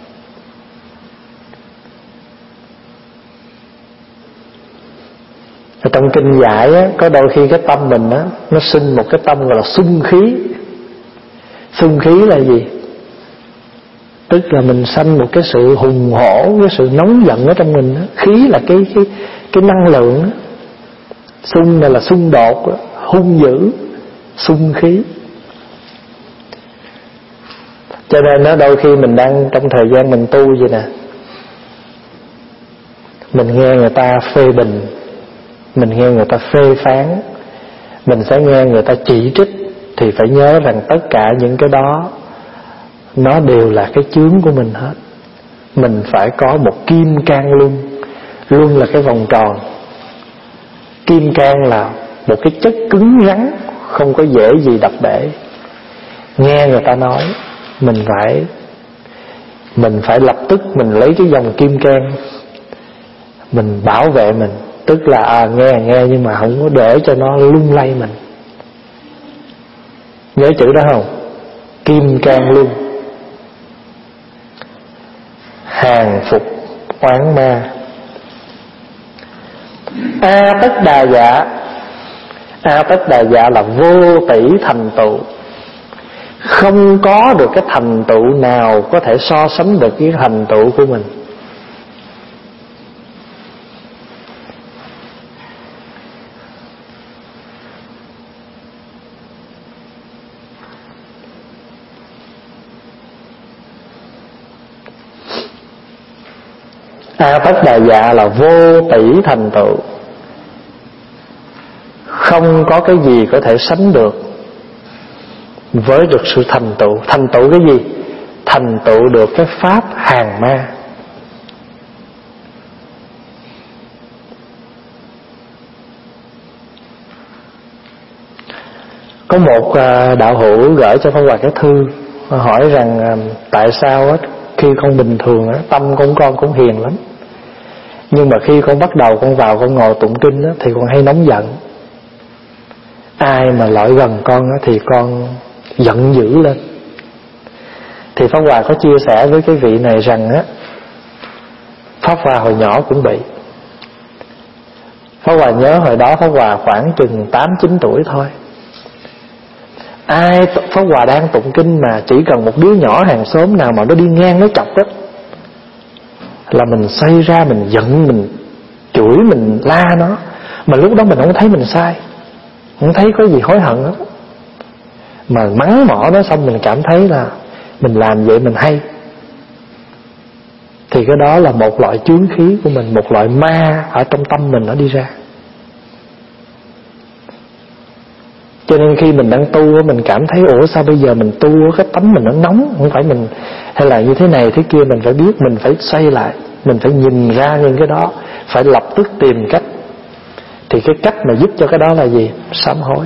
Ở trong kinh giải á, có đôi khi cái tâm mình á, nó sinh một cái tâm gọi là xung khí. Xung khí là gì? Tức là mình sanh một cái sự hùng hổ, cái sự nóng giận ở trong mình á. Khí là cái cái cái năng lượng á. Xung này là xung đột á, hung dữ, xung khí. Cho nên nó đôi khi mình đang trong thời gian mình tu vậy nè, mình nghe người ta phê bình, mình nghe người ta phê phán, mình sẽ nghe người ta chỉ trích, thì phải nhớ rằng tất cả những cái đó nó đều là cái chướng của mình hết. Mình phải có một kim cang luân. Luân là cái vòng tròn, kim cang là một cái chất cứng rắn, không có dễ gì đập bể. Nghe người ta nói, mình phải Mình phải lập tức mình lấy cái dòng kim cang, mình bảo vệ mình. Tức là à, nghe nghe nhưng mà không có để cho nó lung lay mình. Nhớ chữ đó không? Kim cang luân. Hàng phục oán ma. A tất đà dạ. A tất đà dạ là vô tỷ thành tựu. Không có được cái thành tựu nào có thể so sánh được với thành tựu của mình. A tất đà dạ là vô tỷ thành tựu. Không có cái gì có thể sánh được với được sự thành tựu. Thành tựu cái gì? Thành tựu được cái pháp hàng ma. Có một đạo hữu gửi cho Pháp Hòa cái thư, hỏi rằng tại sao khi con bình thường tâm của con cũng hiền lắm, nhưng mà khi con bắt đầu con vào con ngồi tụng kinh thì con hay nóng giận. Ai mà lại gần con thì con giận dữ lên. Thì Pháp Hòa có chia sẻ với cái vị này rằng á, Pháp Hòa hồi nhỏ cũng bị. Pháp Hòa nhớ hồi đó Pháp Hòa khoảng chừng tám chín tuổi thôi. Ai Pháp Hòa đang tụng kinh mà chỉ cần một đứa nhỏ hàng xóm nào mà nó đi ngang nó chọc á, là mình xoay ra mình giận, mình chửi, mình la nó. Mà lúc đó mình không thấy mình sai, không thấy có gì hối hận hết. Mà mắng mỏ nó xong mình cảm thấy là mình làm vậy mình hay. Thì cái đó là một loại chướng khí của mình, một loại ma ở trong tâm mình nó đi ra. Cho nên khi mình đang tu mình cảm thấy ủa sao bây giờ mình tu cái tánh mình nó nóng, không phải mình hay là như thế này thế kia. Mình phải biết, mình phải xoay lại, mình phải nhìn ra những cái đó, phải lập tức tìm cách. Thì cái cách mà giúp cho cái đó là gì? Sám hối.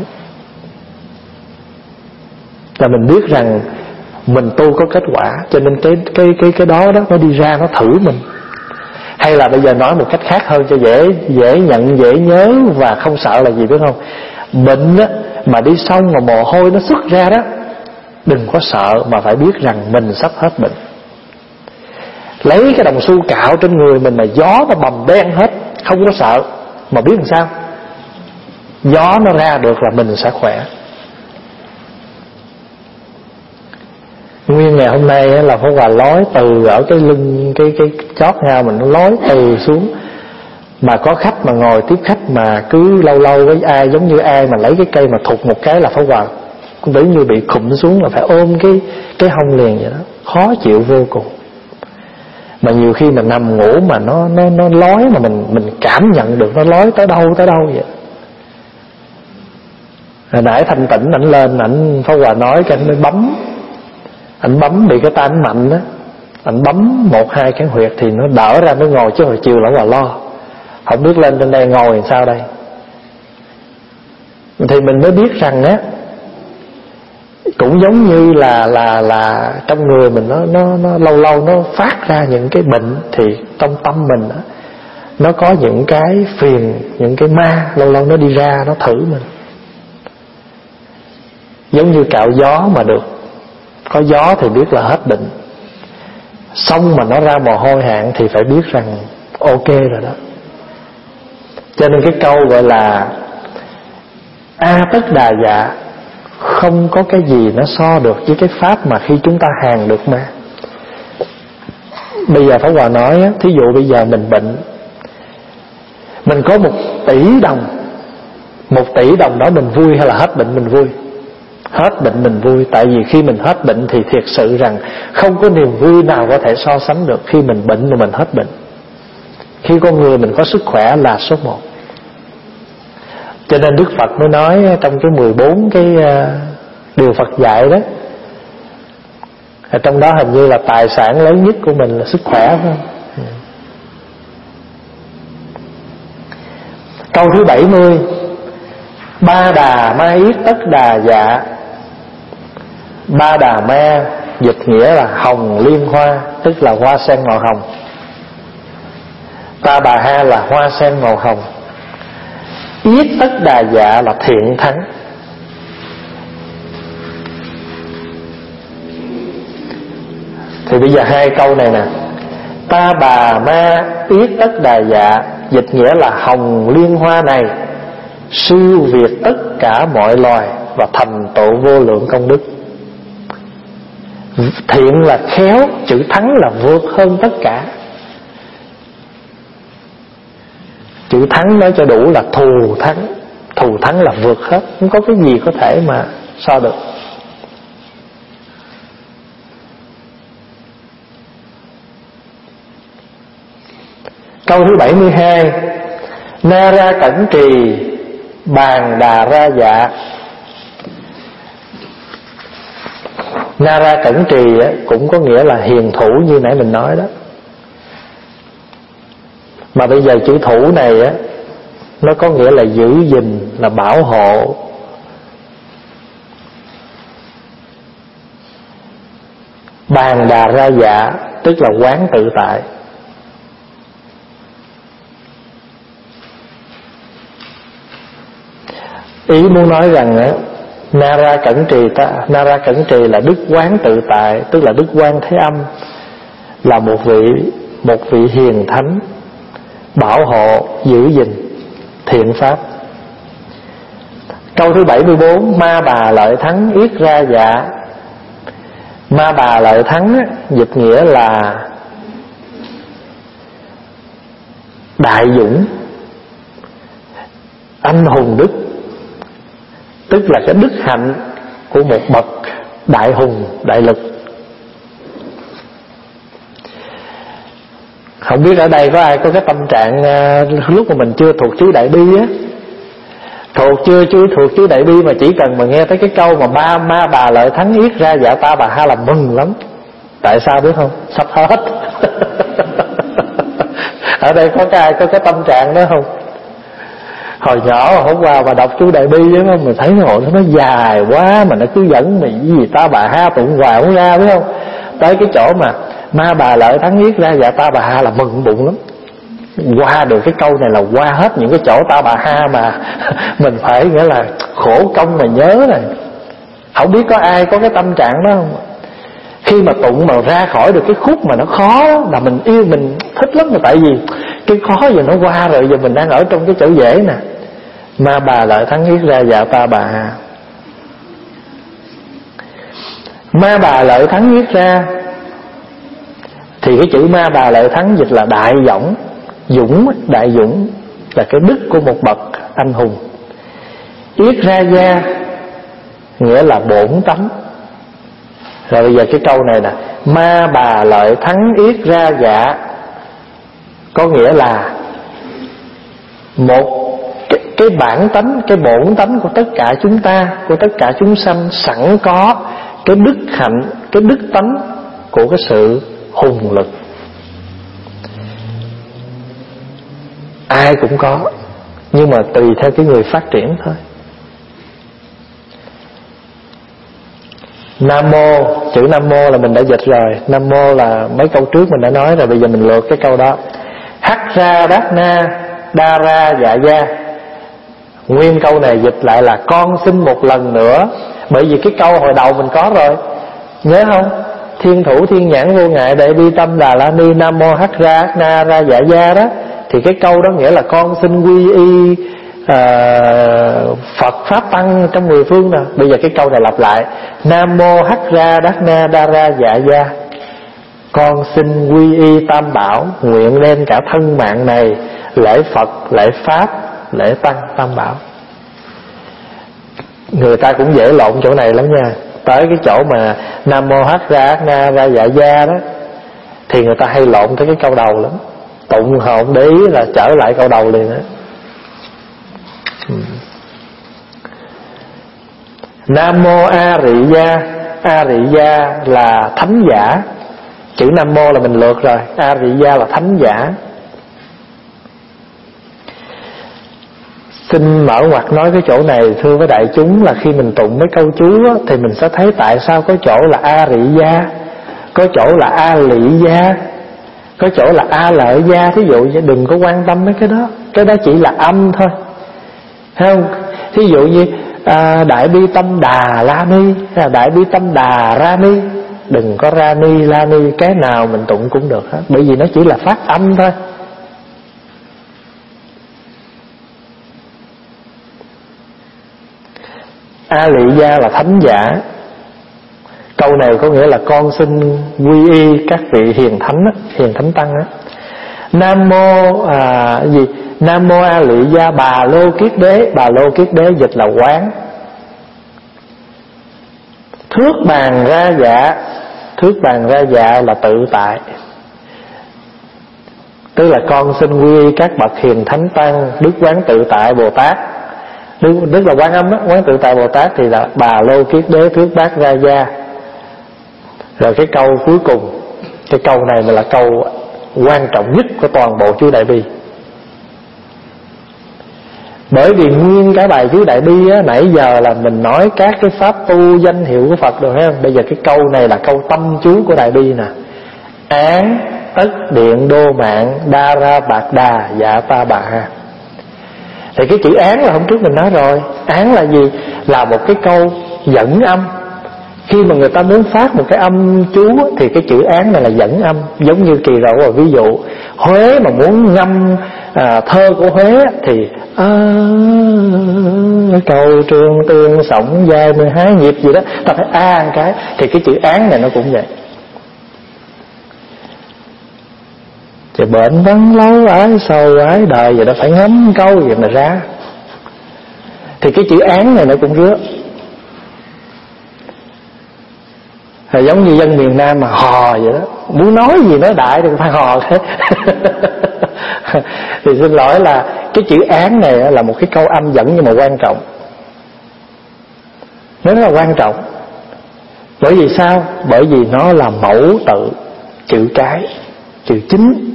Là mình biết rằng mình tu có kết quả, cho nên cái cái cái cái đó đó nó đi ra nó thử mình. Hay là bây giờ nói một cách khác hơn cho dễ dễ nhận, dễ nhớ và không sợ là gì biết không? Bệnh á mà đi xong mà mồ hôi nó xuất ra đó, đừng có sợ mà phải biết rằng mình sắp hết bệnh. Lấy cái đồng xu cạo trên người mình mà gió nó bầm đen hết, không có sợ, mà biết làm sao? Gió nó ra được là mình sẽ khỏe. Nguyên ngày hôm nay là Pháp Hòa lói từ ở cái lưng, cái cái chót ngao mình nó lói từ xuống. Mà có khách mà ngồi tiếp khách mà cứ lâu lâu với ai, giống như ai mà lấy cái cây mà thụt một cái là Pháp Hòa cũng tưởng như bị khụm xuống, là phải ôm cái cái hông liền vậy đó, khó chịu vô cùng. Mà nhiều khi mà nằm ngủ mà nó nó nó lói mà mình mình cảm nhận được nó lói tới đâu tới đâu vậy. Hồi nãy Thanh Tịnh ảnh lên, ảnh Pháp Hòa nói cái anh mới bấm, ảnh bấm bị cái tay ảnh mạnh á, ảnh bấm một hai cái huyệt thì nó đỡ ra mới ngồi, chứ hồi chiều là Hòa lo không biết lên trên đây ngồi làm sao đây. Thì mình mới biết rằng á, cũng giống như là là là trong người mình nó nó nó lâu lâu nó phát ra những cái bệnh, thì trong tâm mình á, nó có những cái phiền, những cái ma lâu lâu nó đi ra nó thử mình. Giống như cạo gió mà được, có gió thì biết là hết bệnh, xong mà nó ra mồ hôi hạn thì phải biết rằng ok rồi đó. Cho nên cái câu gọi là A tất đà dạ, không có cái gì nó so được với cái pháp mà khi chúng ta hàng được ma. Bây giờ Pháp Hòa nói á, thí dụ bây giờ mình bệnh, mình có một tỷ đồng, một tỷ đồng đó mình vui hay là hết bệnh mình vui? Hết bệnh mình vui. Tại vì khi mình hết bệnh thì thiệt sự rằng không có niềm vui nào có thể so sánh được khi mình bệnh rồi mình hết bệnh. Khi con người mình có sức khỏe là số một. Cho nên Đức Phật mới nói trong cái mười bốn cái điều Phật dạy đó, trong đó hình như là tài sản lớn nhất của mình là sức khỏe, phải không? Câu thứ bảy mươi: ba đà ma yết tất đà dạ. Ba đà ma dịch nghĩa là hồng liên hoa, tức là hoa sen màu hồng. Ta bà ha là hoa sen màu hồng. Yết tất đà dạ là thiện thắng. Thì bây giờ hai câu này nè: ta bà ma yết tất đà dạ dịch nghĩa là hồng liên hoa này siêu việt tất cả mọi loài và thành tựu vô lượng công đức. Thiện là khéo, chữ thắng là vượt hơn tất cả. Chữ thắng nói cho đủ là thù thắng. Thù thắng là vượt hết, không có cái gì có thể mà so được. Câu thứ bảy mươi hai: na ra cẩn trì bàn đà ra dạ. Na ra cẩn trì cũng có nghĩa là hiền thủ như nãy mình nói đó. Mà bây giờ chữ thủ này á, nó có nghĩa là giữ gìn, là bảo hộ. Bàn đà ra dạ tức là quán tự tại. Ý muốn nói rằng á, Nara cẩn trì ta, Nara cẩn trì là đức quán tự tại, tức là đức Quan Thế Âm, là một vị một vị hiền thánh, bảo hộ, giữ gìn thiện pháp. Câu thứ bảy mươi bốn: ma bà lợi thắng yết ra dạ. Ma bà lợi thắng á, dịch nghĩa là đại dũng, anh hùng đức, tức là cái đức hạnh của một bậc đại hùng, đại lực. Không biết ở đây có ai có cái tâm trạng uh, lúc mà mình chưa thuộc chữ Đại Bi á, thuộc chưa chưa thuộc chữ Đại Bi mà chỉ cần mà nghe tới cái câu mà ma ma bà lợi thắng yết ra dạ ta bà ha là mừng lắm. Tại sao biết không? Sắp hết. Ở đây có cái ai có cái tâm trạng đó không? Hồi nhỏ hôm qua mà đọc chú Đại Bi á, mình thấy nó nó dài quá mà nó cứ dẫn mình cái gì ta bà ha tụng hoài không ra, biết không? Tới cái chỗ mà ma bà lợi thắng yết ra dạ ta bà ha là mừng bụng lắm. Qua được cái câu này là qua hết những cái chỗ ta bà ha mà mình phải nghĩa là khổ công mà nhớ này. Không biết có ai có cái tâm trạng đó không? Khi mà tụng mà ra khỏi được cái khúc mà nó khó là mình yêu, mình thích lắm. Mà tại vì cái khó giờ nó qua rồi, giờ mình đang ở trong cái chỗ dễ nè. Ma bà lợi thắng yết ra dạ ta bà ha. Ma bà lợi thắng yết ra thì cái chữ ma bà lợi thắng dịch là đại dũng. Dũng, đại dũng là cái đức của một bậc anh hùng. Yết ra gia nghĩa là bổn tánh. Rồi bây giờ cái câu này nè: ma bà lợi thắng yết ra dạ, có nghĩa là một cái, cái bản tánh, cái bổn tánh của tất cả chúng ta, của tất cả chúng sanh sẵn có cái đức hạnh, cái đức tánh của cái sự hùng lực. Ai cũng có, nhưng mà tùy theo cái người phát triển thôi. Nam mô, chữ Nam mô là mình đã dịch rồi. Nam mô là mấy câu trước mình đã nói rồi, bây giờ mình lược cái câu đó. Hắc ra đát na đa ra dạ gia. Nguyên câu này dịch lại là con xin một lần nữa. Bởi vì cái câu hồi đầu mình có rồi, nhớ không? Thiên thủ thiên nhãn vô ngại đệ bi tâm đà la ni nam mô hắc ra ác na ra dạ gia đó. Thì cái câu đó nghĩa là con xin quy y à, Phật Pháp Tăng trong mười phương nè. Bây giờ cái câu này lặp lại: nam mô hắc ra đát na đa ra dạ gia. Con xin quy y Tam Bảo, nguyện đem cả thân mạng này lễ Phật, lễ Pháp, lễ Tăng Tam Bảo. Người ta cũng dễ lộn chỗ này lắm nha. Tới cái chỗ mà Nam Mô Hắc Ra Ác Na Ra Dạ Gia đó thì người ta hay lộn tới cái câu đầu lắm. Tụng họ không để ý là trở lại câu đầu liền đó. Nam Mô A Rị Gia. A Rị Gia là thánh giả. Chữ Nam Mô là mình lược rồi. A Rị Gia là thánh giả. Xin mở ngoặt nói cái chỗ này thưa với đại chúng là khi mình tụng mấy câu chú á, thì mình sẽ thấy tại sao có chỗ là A Rị Gia, có chỗ là A Lị Gia, có chỗ là A Lợi Gia. Thí dụ như đừng có quan tâm mấy cái đó, cái đó chỉ là âm thôi, thấy không? Thí dụ như à, Đại Bi Tâm Đà La Ni, Đại Bi Tâm Đà Ra Ni, đừng có Ra Ni La Ni, cái nào mình tụng cũng được hết, bởi vì nó chỉ là phát âm thôi. A Lị Gia là thánh giả. Câu này có nghĩa là con xin quy y các vị hiền thánh á, hiền thánh tăng á. Nam mô à, gì? Nam mô A Lị Gia Bà Lô Kiết Đế. Bà Lô Kiết Đế dịch là quán. Thước bàn ra dạ. Thước bàn ra dạ là tự tại. Tức là con xin quy y các bậc hiền thánh tăng, Đức Quán Tự Tại Bồ Tát. Đức, Đức là Quán Âm á, Quán Tự Tại Bồ Tát thì là Bà Lô Kiết Đế Thước Bát Ra Gia. Rồi cái câu cuối cùng, cái câu này mà là câu quan trọng nhất của toàn bộ chú Đại Bi. Bởi vì nguyên cái bài chú Đại Bi á, nãy giờ là mình nói các cái pháp tu danh hiệu của Phật rồi, thấy không? Bây giờ cái câu này là câu tâm chú của Đại Bi nè. Án tất điện đô mạng đa ra bạc đà dạ ta bà ha. Thì cái chữ án là hôm trước mình nói rồi. Án là gì? Là một cái câu dẫn âm. Khi mà người ta muốn phát một cái âm chú thì cái chữ án này là dẫn âm. Giống như kỳ rậu rồi, ví dụ Huế mà muốn ngâm à, thơ của Huế thì à, cầu trường tương sổng dài mười hai nhịp gì đó, ta phải a à, cái. Thì cái chữ án này nó cũng vậy. Thì bệnh vấn lâu ái sâu ái đời vậy đó, phải ngắm câu vậy mà ra. Thì cái chữ án này nó cũng rứa. Là giống như dân miền Nam mà hò vậy đó, muốn nói gì nói đại thì phải hò thế. Thì xin lỗi là cái chữ án này là một cái câu âm dẫn nhưng mà quan trọng. Nó rất là quan trọng. Bởi vì sao? Bởi vì nó là mẫu tự, chữ cái, chữ chính.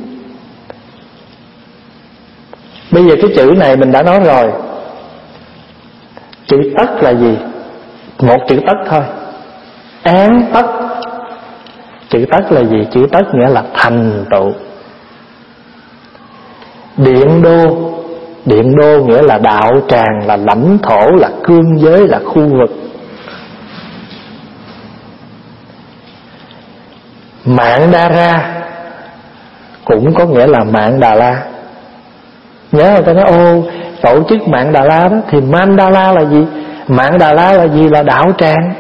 Bây giờ cái chữ này mình đã nói rồi. Chữ tất là gì? Một chữ tất thôi. Án tất. Chữ tất là gì? Chữ tất nghĩa là thành tựu. Điện đô. Điện đô nghĩa là đạo tràng, là lãnh thổ, là cương giới, là khu vực. Mạng Đa Ra cũng có nghĩa là Mạng Đà La. Nhớ người ta nói ô tổ chức Mạng Đà La đó, thì Man Đà La là gì? Mạng Đà La là gì? Là đạo tràng.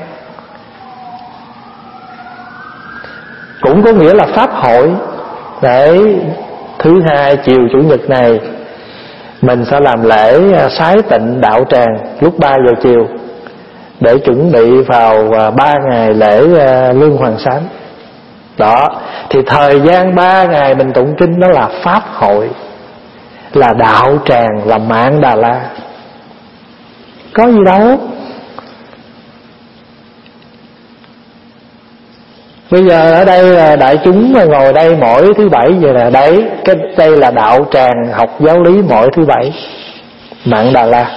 Cũng có nghĩa là pháp hội. Đấy, thứ hai chiều chủ nhật này mình sẽ làm lễ sái tịnh đạo tràng lúc ba giờ chiều để chuẩn bị vào ba ngày lễ Lương Hoàng Sám. Đó, thì thời gian ba ngày mình tụng kinh đó là pháp hội, là đạo tràng, là Mạng Đà La. Có gì đâu. Bây giờ ở đây là đại chúng mà ngồi đây mỗi thứ bảy giờ là đấy, cái đây là đạo tràng học giáo lý mỗi thứ bảy, Mạng Đà La.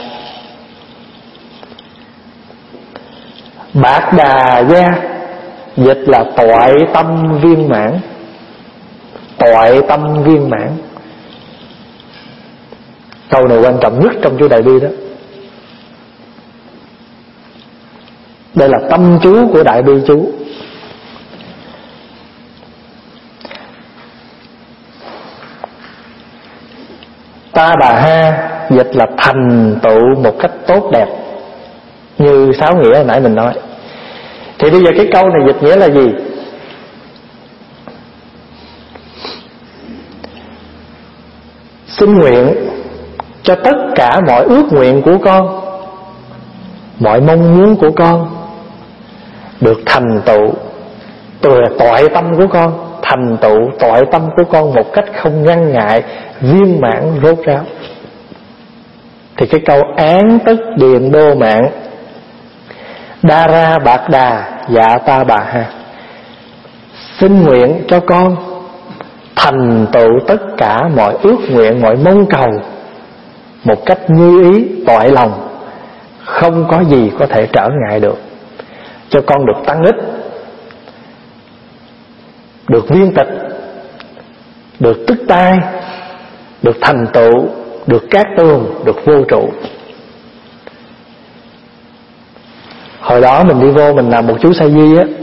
Bạc Đà Gia dịch là toại tâm viên mãn. Toại tâm viên mãn. Câu này quan trọng nhất trong chú Đại Bi đó. Đây là tâm chú của Đại Bi chú. Ta Bà Ha dịch là thành tựu một cách tốt đẹp, như sáu nghĩa hồi nãy mình nói. Thì bây giờ cái câu này dịch nghĩa là gì? Xin nguyện cho tất cả mọi ước nguyện của con mọi mong muốn của con được thành tựu, từ toại tâm của con thành tựu toại tâm của con một cách không ngăn ngại, viên mãn rốt ráo. Thì cái câu án tức điện đô mạng đa ra bạc đà dạ ta bà ha, xin nguyện cho con thành tựu tất cả mọi ước nguyện, mọi mong cầu một cách như ý toại lòng, không có gì có thể trở ngại được. Cho con được tăng ích, được viên tịch, được tức tai, được thành tựu, được cát tường, được vô trụ. Hồi đó mình đi vô mình làm một chú sa di á,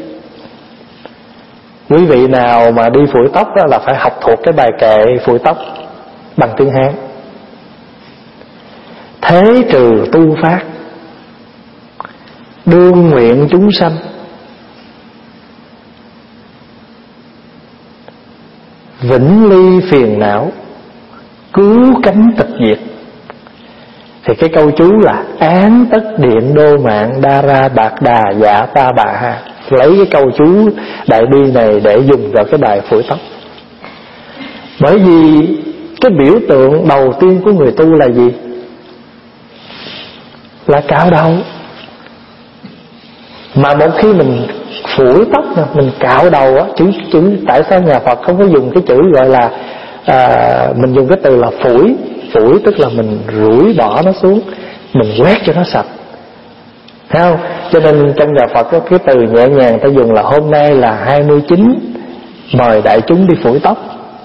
quý vị nào mà đi phủi tóc đó là phải học thuộc cái bài kệ phủi tóc bằng tiếng Hán. Thế trừ tu phát, đương nguyện chúng sanh, vĩnh ly phiền não, cứu cánh tịch diệt. Thì cái câu chú là án tất điện đô mạng đa ra bạc đà dạ ta bà ha, lấy cái câu chú đại bi này để dùng vào cái bài phủi tóc. Bởi vì cái biểu tượng đầu tiên của người tu là gì? Là cạo đầu. Mà một khi mình phủi tóc nè, mình cạo đầu á, chữ chữ tại sao nhà Phật không có dùng cái chữ gọi là à, mình dùng cái từ là phủi. Phủi tức là mình rủi bỏ nó xuống, mình quét cho nó sạch, thấy không? Cho nên trong nhà Phật có cái từ nhẹ nhàng ta dùng là hôm nay là hai mươi chín, mời đại chúng đi phủi tóc.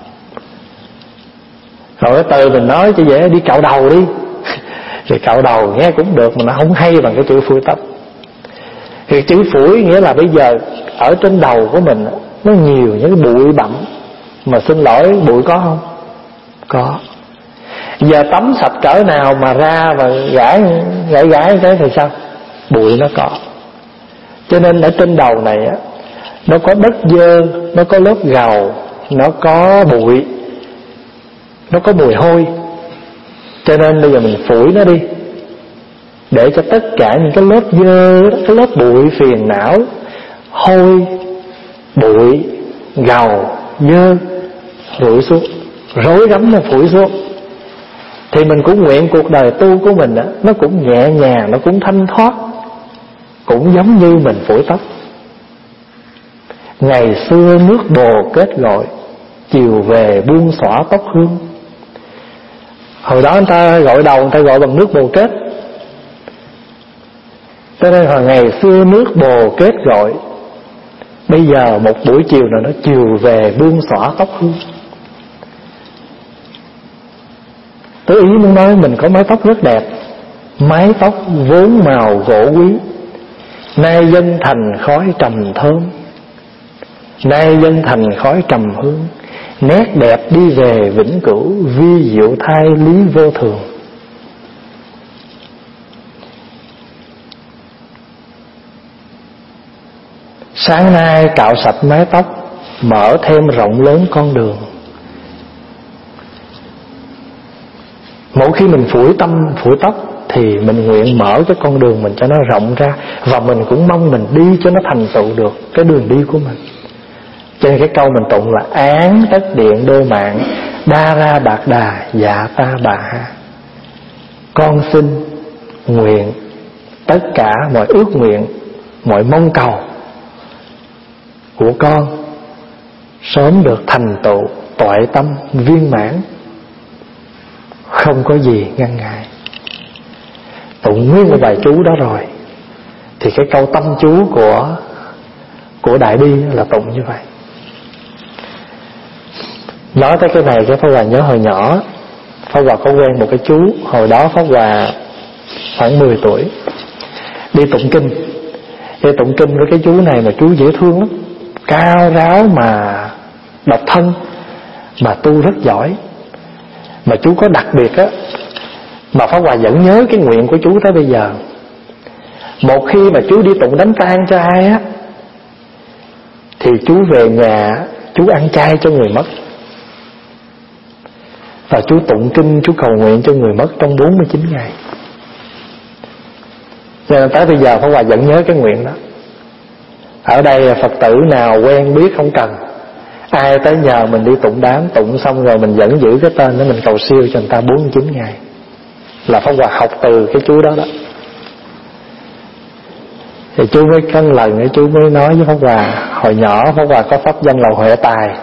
Rồi cái từ mình nói cho dễ, đi cạo đầu đi. Thì cạo đầu nghe cũng được mà nó không hay bằng cái chữ phủi tóc. Thì chữ phủi nghĩa là bây giờ ở trên đầu của mình nó nhiều những cái bụi bặm. Mà xin lỗi, bụi có không? Có. Giờ tắm sạch cỡ nào mà ra và gãi gãi gãi cái thì sao? Bụi nó có. Cho nên ở trên đầu này á, nó có đất dơ, nó có lớp gầu, nó có bụi, nó có mùi hôi. Cho nên bây giờ mình phủi nó đi, để cho tất cả những cái lớp dơ, cái lớp bụi phiền não, hôi, bụi, gầu, dơ rủi xuống, rối rắm nó phủi xuống. Thì mình cũng nguyện cuộc đời tu của mình á, nó cũng nhẹ nhàng, nó cũng thanh thoát, cũng giống như mình phủi tóc. Ngày xưa nước bồ kết gọi, chiều về buông xõa tóc hương. Hồi đó người ta gọi đầu, người ta gọi bằng nước bồ kết. Cho nên hồi ngày xưa nước bồ kết gọi, bây giờ một buổi chiều nào nó chiều về buông xõa tóc hương. Tôi ý muốn nói mình có mái tóc rất đẹp, mái tóc vốn màu gỗ quý, nay dân thành khói trầm thơm, nay dân thành khói trầm hương, nét đẹp đi về vĩnh cửu, vi diệu thai lý vô thường. Sáng nay cạo sạch mái tóc, mở thêm rộng lớn con đường. Mỗi khi mình phủi tâm, phủi tóc thì mình nguyện mở cái con đường mình cho nó rộng ra, và mình cũng mong mình đi cho nó thành tựu được cái đường đi của mình. Cho nên cái câu mình tụng là án tất điện đô mạng đa ra bạc đà dạ ta bà ha. Con xin nguyện tất cả mọi ước nguyện, mọi mong cầu của con sớm được thành tựu toại tâm viên mãn, không có gì ngăn ngại. Tụng nguyên một bài chú đó rồi thì cái câu tâm chú của của Đại Bi là tụng như vậy. Nói tới cái này cái Pháp Hòa nhớ hồi nhỏ Pháp Hòa có quen một cái chú. Hồi đó Pháp Hòa khoảng mười tuổi, đi tụng kinh. Đi tụng kinh với cái chú này mà chú dễ thương lắm, cao ráo mà độc thân, mà tu rất giỏi. Mà chú có đặc biệt á, mà Pháp Hòa vẫn nhớ cái nguyện của chú tới bây giờ. Một khi mà chú đi tụng đám tang cho ai á, thì chú về nhà chú ăn chay cho người mất, và chú tụng kinh, chú cầu nguyện cho người mất trong bốn mươi chín ngày. Cho nên tới bây giờ Pháp Hòa vẫn nhớ cái nguyện đó. Ở đây Phật tử nào quen biết không cần, ai tới nhờ mình đi tụng đám, tụng xong rồi mình vẫn giữ cái tên đó, mình cầu siêu cho người ta bốn mươi chín ngày. Là Pháp Hòa học từ cái chú đó đó. Thì chú mới có lần ấy, chú mới nói với Pháp Hòa, hồi nhỏ Pháp Hòa có pháp danh là Huệ Tài.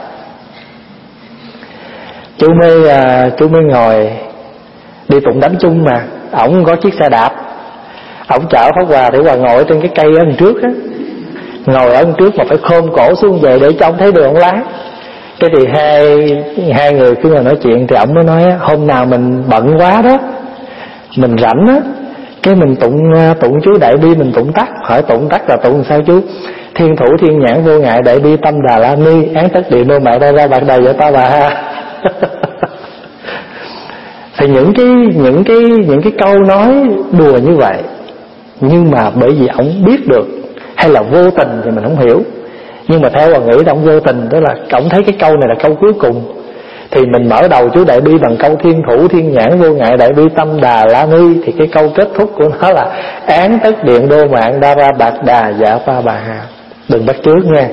Chú mới chú mới ngồi đi tụng đám chung mà, ổng có chiếc xe đạp, ổng chở Pháp Hòa để Hòa ngồi ở trên cái cây ở đằng trước á, ngồi ở đằng trước mà phải khom cổ xuống về để cho ổng thấy đường ổng lái. Cái thì hai hai người khi mà nói chuyện thì ổng mới nói, hôm nào mình bận quá đó, mình rảnh á, cái mình tụng tụng chú Đại Bi, mình tụng tắt. Hỏi tụng tắt là tụng sao chú? Thiên thủ thiên nhãn vô ngại đại bi tâm đà la ni, án tất địa nô mại ra ra bạc đầy vậy ta bà ha. Thì những cái những cái những cái câu nói đùa như vậy, nhưng mà bởi vì ổng biết được, hay là vô tình thì mình không hiểu, nhưng mà theo Hòa nghĩ là ổng vô tình, đó là ổng thấy cái câu này là câu cuối cùng. Thì mình mở đầu chú Đại Bi bằng câu thiên thủ thiên nhãn vô ngại đại bi tâm đà la ni, thì cái câu kết thúc của nó là án tất điện đô mạng đa ra bạc đà dạ pa bà hà. Đừng bắt chước nha.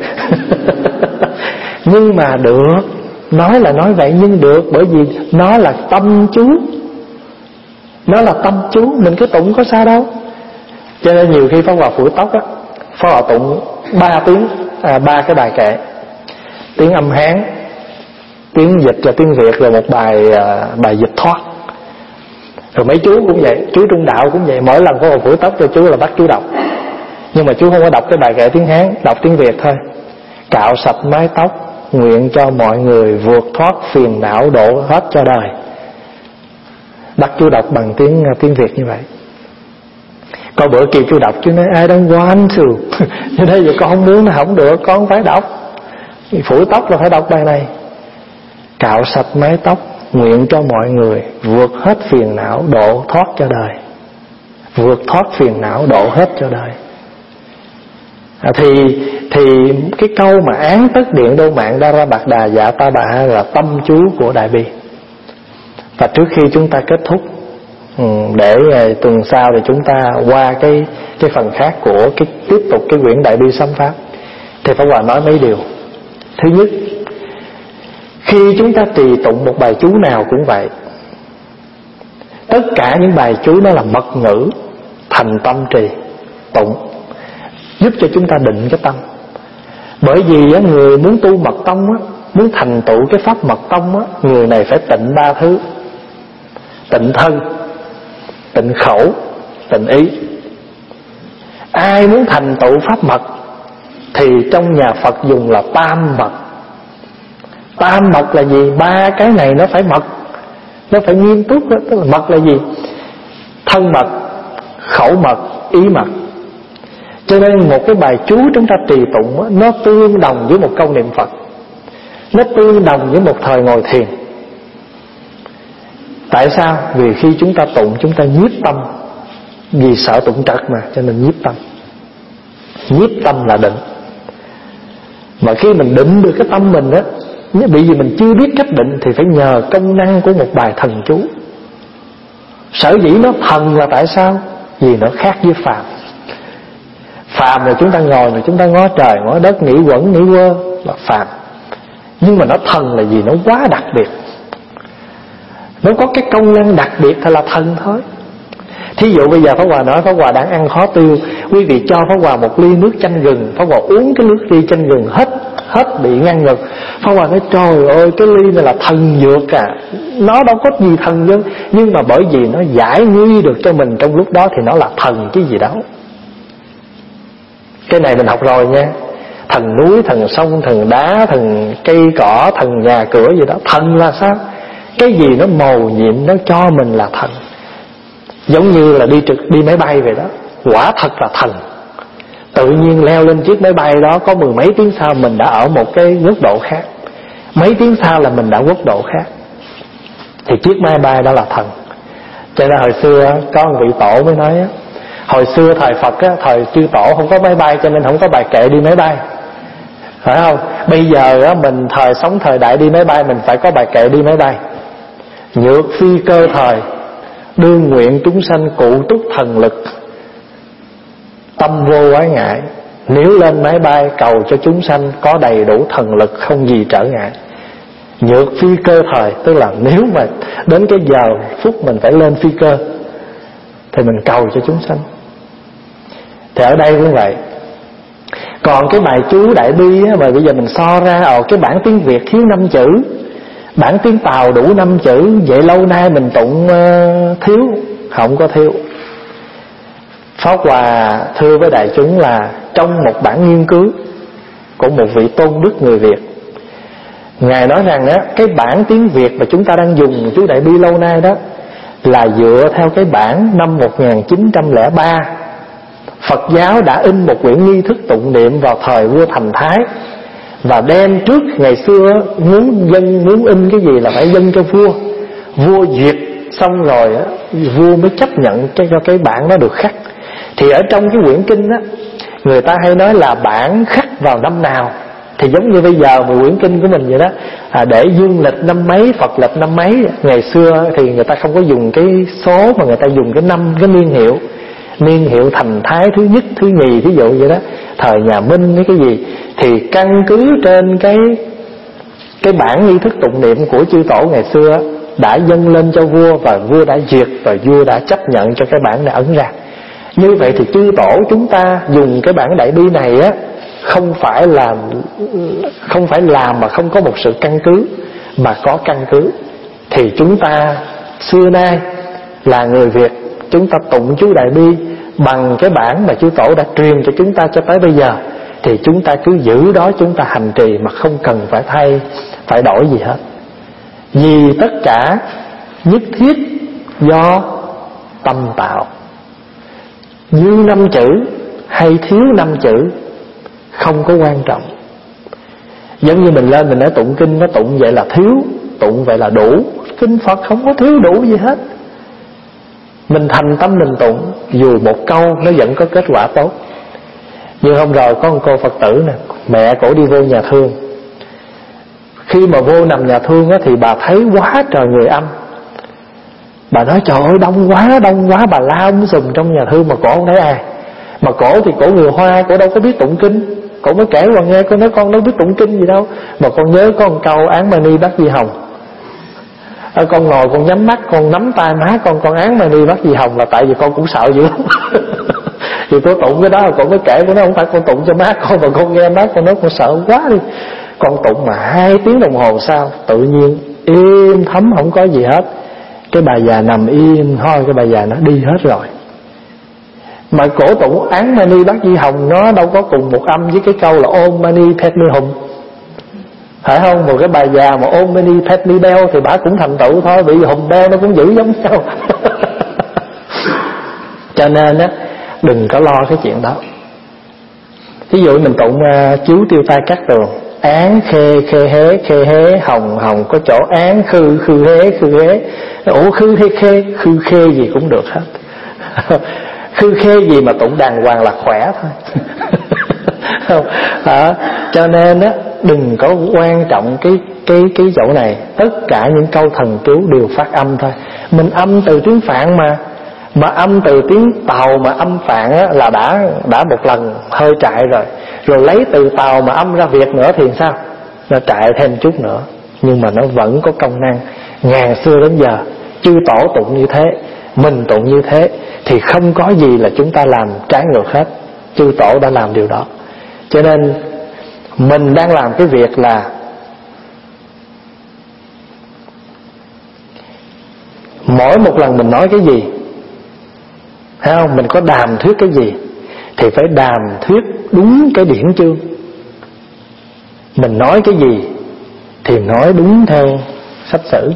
Nhưng mà được, nói là nói vậy nhưng được, bởi vì nó là tâm chú, nó là tâm chú, mình cứ tụng có sao đâu. Cho nên nhiều khi Pháp Hòa phủi tóc á, Pháp Hòa tụng ba tiếng, à, ba cái bài kệ, tiếng âm Hán, tiếng dịch và tiếng Việt, rồi một bài à, bài dịch thoát. Rồi mấy chú cũng vậy, chú Trung Đạo cũng vậy, mỗi lần Pháp Hòa phủi tóc cho chú là bắt chú đọc. Nhưng mà chú không có đọc cái bài kệ tiếng Hán, đọc tiếng Việt thôi. Cạo sạch mái tóc, nguyện cho mọi người vượt thoát phiền não độ hết cho đời. Bắt chú đọc bằng tiếng tiếng Việt như vậy. Có bữa kia chú đọc, chú nói I don't want to. Như thế giờ con không muốn là không được, con phải đọc. Phủi tóc là phải đọc bài này. Cạo sạch mái tóc, nguyện cho mọi người vượt hết phiền não độ thoát cho đời. Vượt thoát phiền não độ hết cho đời. À, thì thì cái câu mà án tất điện đô mạng đa ra bạc đà dạ ta bà ha là tâm chú của Đại Bi. Và trước khi chúng ta kết thúc, để tuần sau thì chúng ta qua cái cái phần khác của cái tiếp tục cái quyển Đại Bi Sám Pháp, thì Pháp Hòa nói mấy điều. Thứ nhất, khi chúng ta trì tụng một bài chú nào cũng vậy, tất cả những bài chú nó là mật ngữ, thành tâm trì tụng, giúp cho chúng ta định cái tâm. Bởi vì á, người muốn tu mật tông á, muốn thành tựu cái pháp mật tông á, người này phải tịnh ba thứ: tịnh thân, tịnh khẩu, tịnh ý. Ai muốn thành tựu pháp mật thì trong nhà Phật dùng là tam mật. Tam mật là gì? Ba cái này nó phải mật, nó phải nghiêm túc đó. Tức là mật là gì? Thân mật, khẩu mật, ý mật. Cho nên một cái bài chú chúng ta trì tụng đó, nó tương đồng với một câu niệm Phật, nó tương đồng với một thời ngồi thiền. Tại sao? Vì khi chúng ta tụng chúng ta nhiếp tâm. Vì sợ tụng trật mà, cho nên nhiếp tâm. Nhiếp tâm là định. Mà khi mình định được cái tâm mình á, bởi vì mình chưa biết cách định thì phải nhờ công năng của một bài thần chú. Sở dĩ nó thần là tại sao? Vì nó khác với phàm. Phàm là chúng ta ngồi mà chúng ta ngó trời ngó đất, nghĩ quẩn nghĩ quơ là phàm. Nhưng mà nó thần là gì? Nó quá đặc biệt, nó có cái công năng đặc biệt thì là thần thôi. Thí dụ bây giờ Pháp Hòa nói Pháp Hòa đang ăn khó tiêu, quý vị cho Pháp Hòa một ly nước chanh gừng, Pháp Hòa uống cái nước ly chanh gừng hết hết bị ngăn ngực. Pháp Hòa nói trời ơi, cái ly này là thần dược à, nó đâu có gì thần nhân, nhưng mà bởi vì nó giải nguy được cho mình trong lúc đó thì nó là thần chứ gì đâu. Cái này mình học rồi nha. Thần núi, thần sông, thần đá, thần cây cỏ, thần nhà cửa gì đó. Thần là sao? Cái gì nó mầu nhiệm, nó cho mình là thần. Giống như là đi trực đi máy bay vậy đó, quả thật là thần. Tự nhiên leo lên chiếc máy bay đó, có mười mấy tiếng sau mình đã ở một cái quốc độ khác, mấy tiếng sau là mình đã quốc độ khác. Thì chiếc máy bay đó là thần. Cho nên hồi xưa có một vị tổ mới nói á, hồi xưa thời Phật á, thời chư tổ không có máy bay cho nên không có bài kệ đi máy bay, phải không? Bây giờ á, mình thời sống thời đại đi máy bay, mình phải có bài kệ đi máy bay. Nhược phi cơ thời, đương nguyện chúng sanh cụ túc thần lực. tâm vô ái ngại. Nếu lên máy bay cầu cho chúng sanh có đầy đủ thần lực, không gì trở ngại. Nhược phi cơ thời, tức là nếu mà đến cái giờ phút mình phải lên phi cơ thì mình cầu cho chúng sanh. Thì ở đây cũng vậy. Còn cái bài chú Đại Bi á, mà bây giờ mình so ra, ồ cái bản tiếng Việt thiếu năm chữ, bản tiếng Tàu đủ năm chữ, vậy lâu nay mình tụng uh, thiếu. Không có thiếu. Pháp Hòa thưa với đại chúng là trong một bản nghiên cứu của một vị tôn đức người Việt, Ngài nói rằng á, cái bản tiếng Việt mà chúng ta đang dùng chú Đại Bi lâu nay đó là dựa theo cái bản năm một nghìn chín trăm lẻ ba. Phật giáo đã in một quyển nghi thức tụng niệm vào thời vua Thành Thái, và đem trước, ngày xưa muốn dân muốn in cái gì là phải dâng cho vua. Vua duyệt xong rồi á, vua mới chấp nhận cho cái bản đó được khắc. Thì ở trong cái quyển kinh á, người ta hay nói là bản khắc vào năm nào. Thì giống như bây giờ một quyển kinh của mình vậy đó, à, để dương lịch năm mấy, Phật lịch năm mấy. Ngày xưa thì người ta không có dùng cái số, mà người ta dùng cái năm, cái niên hiệu. Niên hiệu Thành Thái thứ nhất, thứ nhì, ví dụ vậy đó, thời nhà Minh hay cái gì. Thì căn cứ trên cái cái bản nghi thức tụng niệm của chư tổ ngày xưa đã dâng lên cho vua, và vua đã duyệt, và vua đã chấp nhận cho cái bản này ấn ra. Như vậy thì chư tổ chúng ta dùng cái bản Đại Bi này á, không phải là không phải làm mà không có một sự căn cứ, mà có căn cứ. Thì chúng ta xưa nay là người Việt, chúng ta tụng chú Đại Bi bằng cái bản mà chư tổ đã truyền cho chúng ta cho tới bây giờ, thì chúng ta cứ giữ đó, chúng ta hành trì mà không cần phải thay, phải đổi gì hết. Vì tất cả nhất thiết do tâm tạo. Như năm chữ hay thiếu năm chữ không có quan trọng. Giống như mình lên mình nói tụng kinh, nó tụng vậy là thiếu, tụng vậy là đủ. Kinh Phật không có thiếu đủ gì hết. Mình thành tâm mình tụng, dù một câu nó vẫn có kết quả tốt. Như hôm rồi có một cô Phật tử nè, mẹ cổ đi vô nhà thương. Khi mà vô nằm nhà thương á, thì bà thấy quá trời người âm. Bà nói trời ơi đông quá, đông quá. Bà la um sùm trong nhà thương mà cổ không thấy ai. Mà cổ thì cổ người Hoa, cổ đâu có biết tụng kinh. Cổ mới kể qua nghe, cô nói con đâu biết tụng kinh gì đâu, mà con nhớ có một câu Án Mani Bát Di Hồng. À, con ngồi con nhắm mắt, con nắm tay má con, con Án Mani Bát Di Hồng, là tại vì con cũng sợ dữ lắm. Vì cô tụng cái đó là con mới kể, cô nói không phải con tụng cho má con, mà con nghe má con nói con sợ quá đi. Con tụng mà hai tiếng đồng hồ sau, tự nhiên im thấm không có gì hết. Cái bà già nằm im thôi, cái bà già nó đi hết rồi. Mà cổ tụng Án Mani Bát Di Hồng nó đâu có cùng một âm với cái câu là Om Mani Padme Hum, phải không? Một cái bà già mà Om Mani Padme Bell thì bà cũng thành tựu thôi, bị hùng bell nó cũng giữ giống nhau. Cho nên á, đừng có lo cái chuyện đó. Ví dụ mình tụng uh, chiếu tiêu tai cát tường, án khê khê hế khê hế hồng hồng, có chỗ án khư khư hế khư hế. Ủa khư hay khê? Khư khê gì cũng được hết. Khư khê gì mà tụng đàng hoàng là khỏe thôi. Không à, cho nên á, đừng có quan trọng cái cái cái chỗ này. Tất cả những câu thần chú đều phát âm thôi. Mình âm từ tiếng Phạn mà mà âm từ tiếng Tàu mà âm Phạn á, là đã đã một lần hơi trại rồi. Rồi lấy từ Tàu mà âm ra Việt nữa thì sao? Nó trại thêm chút nữa, nhưng mà nó vẫn có công năng. Ngàn xưa đến giờ chư tổ tụng như thế, mình tụng như thế, thì không có gì là chúng ta làm trái ngược hết. Chư tổ đã làm điều đó. Cho nên mình đang làm cái việc là mỗi một lần mình nói cái gì, thấy không? Mình có đàm thuyết cái gì thì phải đàm thuyết đúng cái điển chương. Mình nói cái gì thì nói đúng theo sách sử.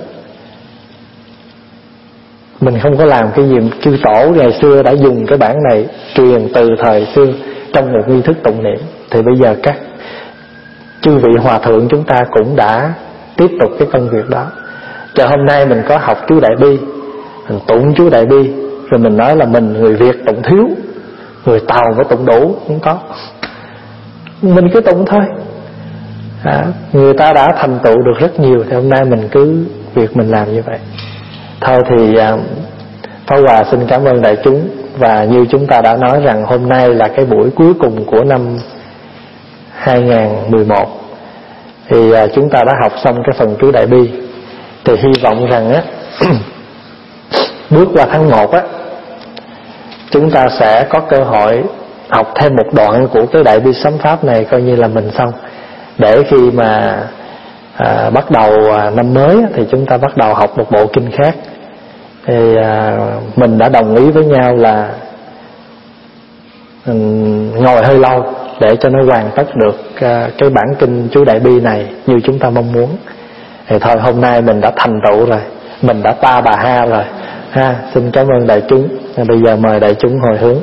Mình không có làm cái gì. Chư tổ ngày xưa đã dùng cái bản này truyền từ thời xưa trong một nghi thức tụng niệm, thì bây giờ các chư vị hòa thượng chúng ta cũng đã tiếp tục cái công việc đó. Cho hôm nay mình có học chú Đại Bi, mình tụng chú Đại Bi, rồi mình nói là mình người Việt tụng thiếu, người Tàu mới tụng đủ. Không có, mình cứ tụng thôi. à, Người ta đã thành tựu được rất nhiều, thì hôm nay mình cứ việc mình làm như vậy thôi. Thì à, Pháp Hòa xin cảm ơn đại chúng. Và như chúng ta đã nói rằng hôm nay là cái buổi cuối cùng của năm hai không một một. Thì à, chúng ta đã học xong cái phần chú Đại Bi. Thì hy vọng rằng á bước qua tháng một á, chúng ta sẽ có cơ hội học thêm một đoạn của cái Đại Bi Sám Pháp này, coi như là mình xong. Để khi mà à, bắt đầu à, năm mới á, thì chúng ta bắt đầu học một bộ kinh khác. Thì à, mình đã đồng ý với nhau là mình ngồi hơi lâu để cho nó hoàn tất được à, cái bản kinh chú Đại Bi này như chúng ta mong muốn. Thì thôi hôm nay mình đã thành tựu rồi, mình đã ta bà ha rồi ha. Xin cảm ơn đại chúng. Bây giờ mời đại chúng hồi hướng.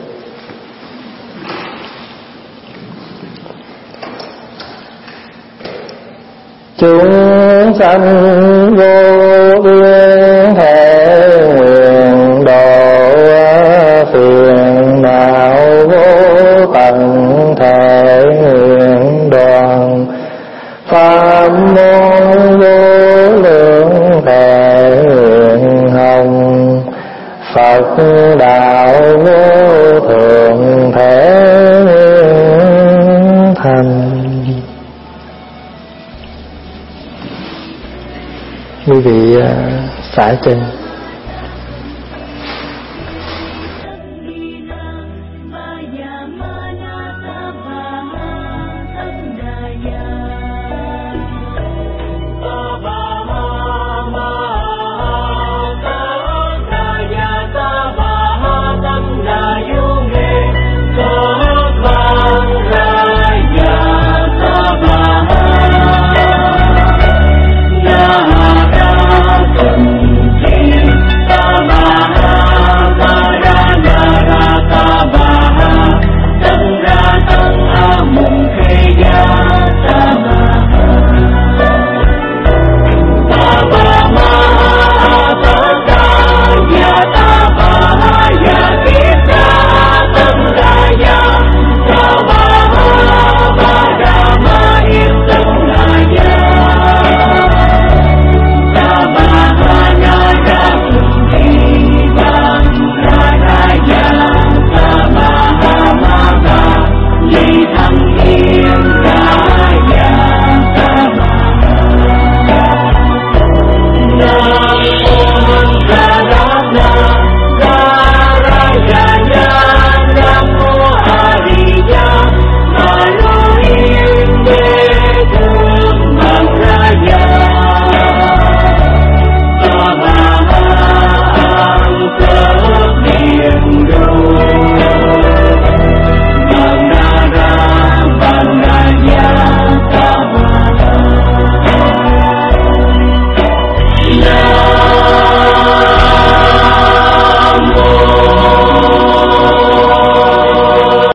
Chúng sanh vô biên thể nguyện độ phiền não vô tận thể nguyện đoàn pháp môn vô lượng thể nguyện hồng Phật đạo vô thượng thể nguyện thành. Quý vị xả chân.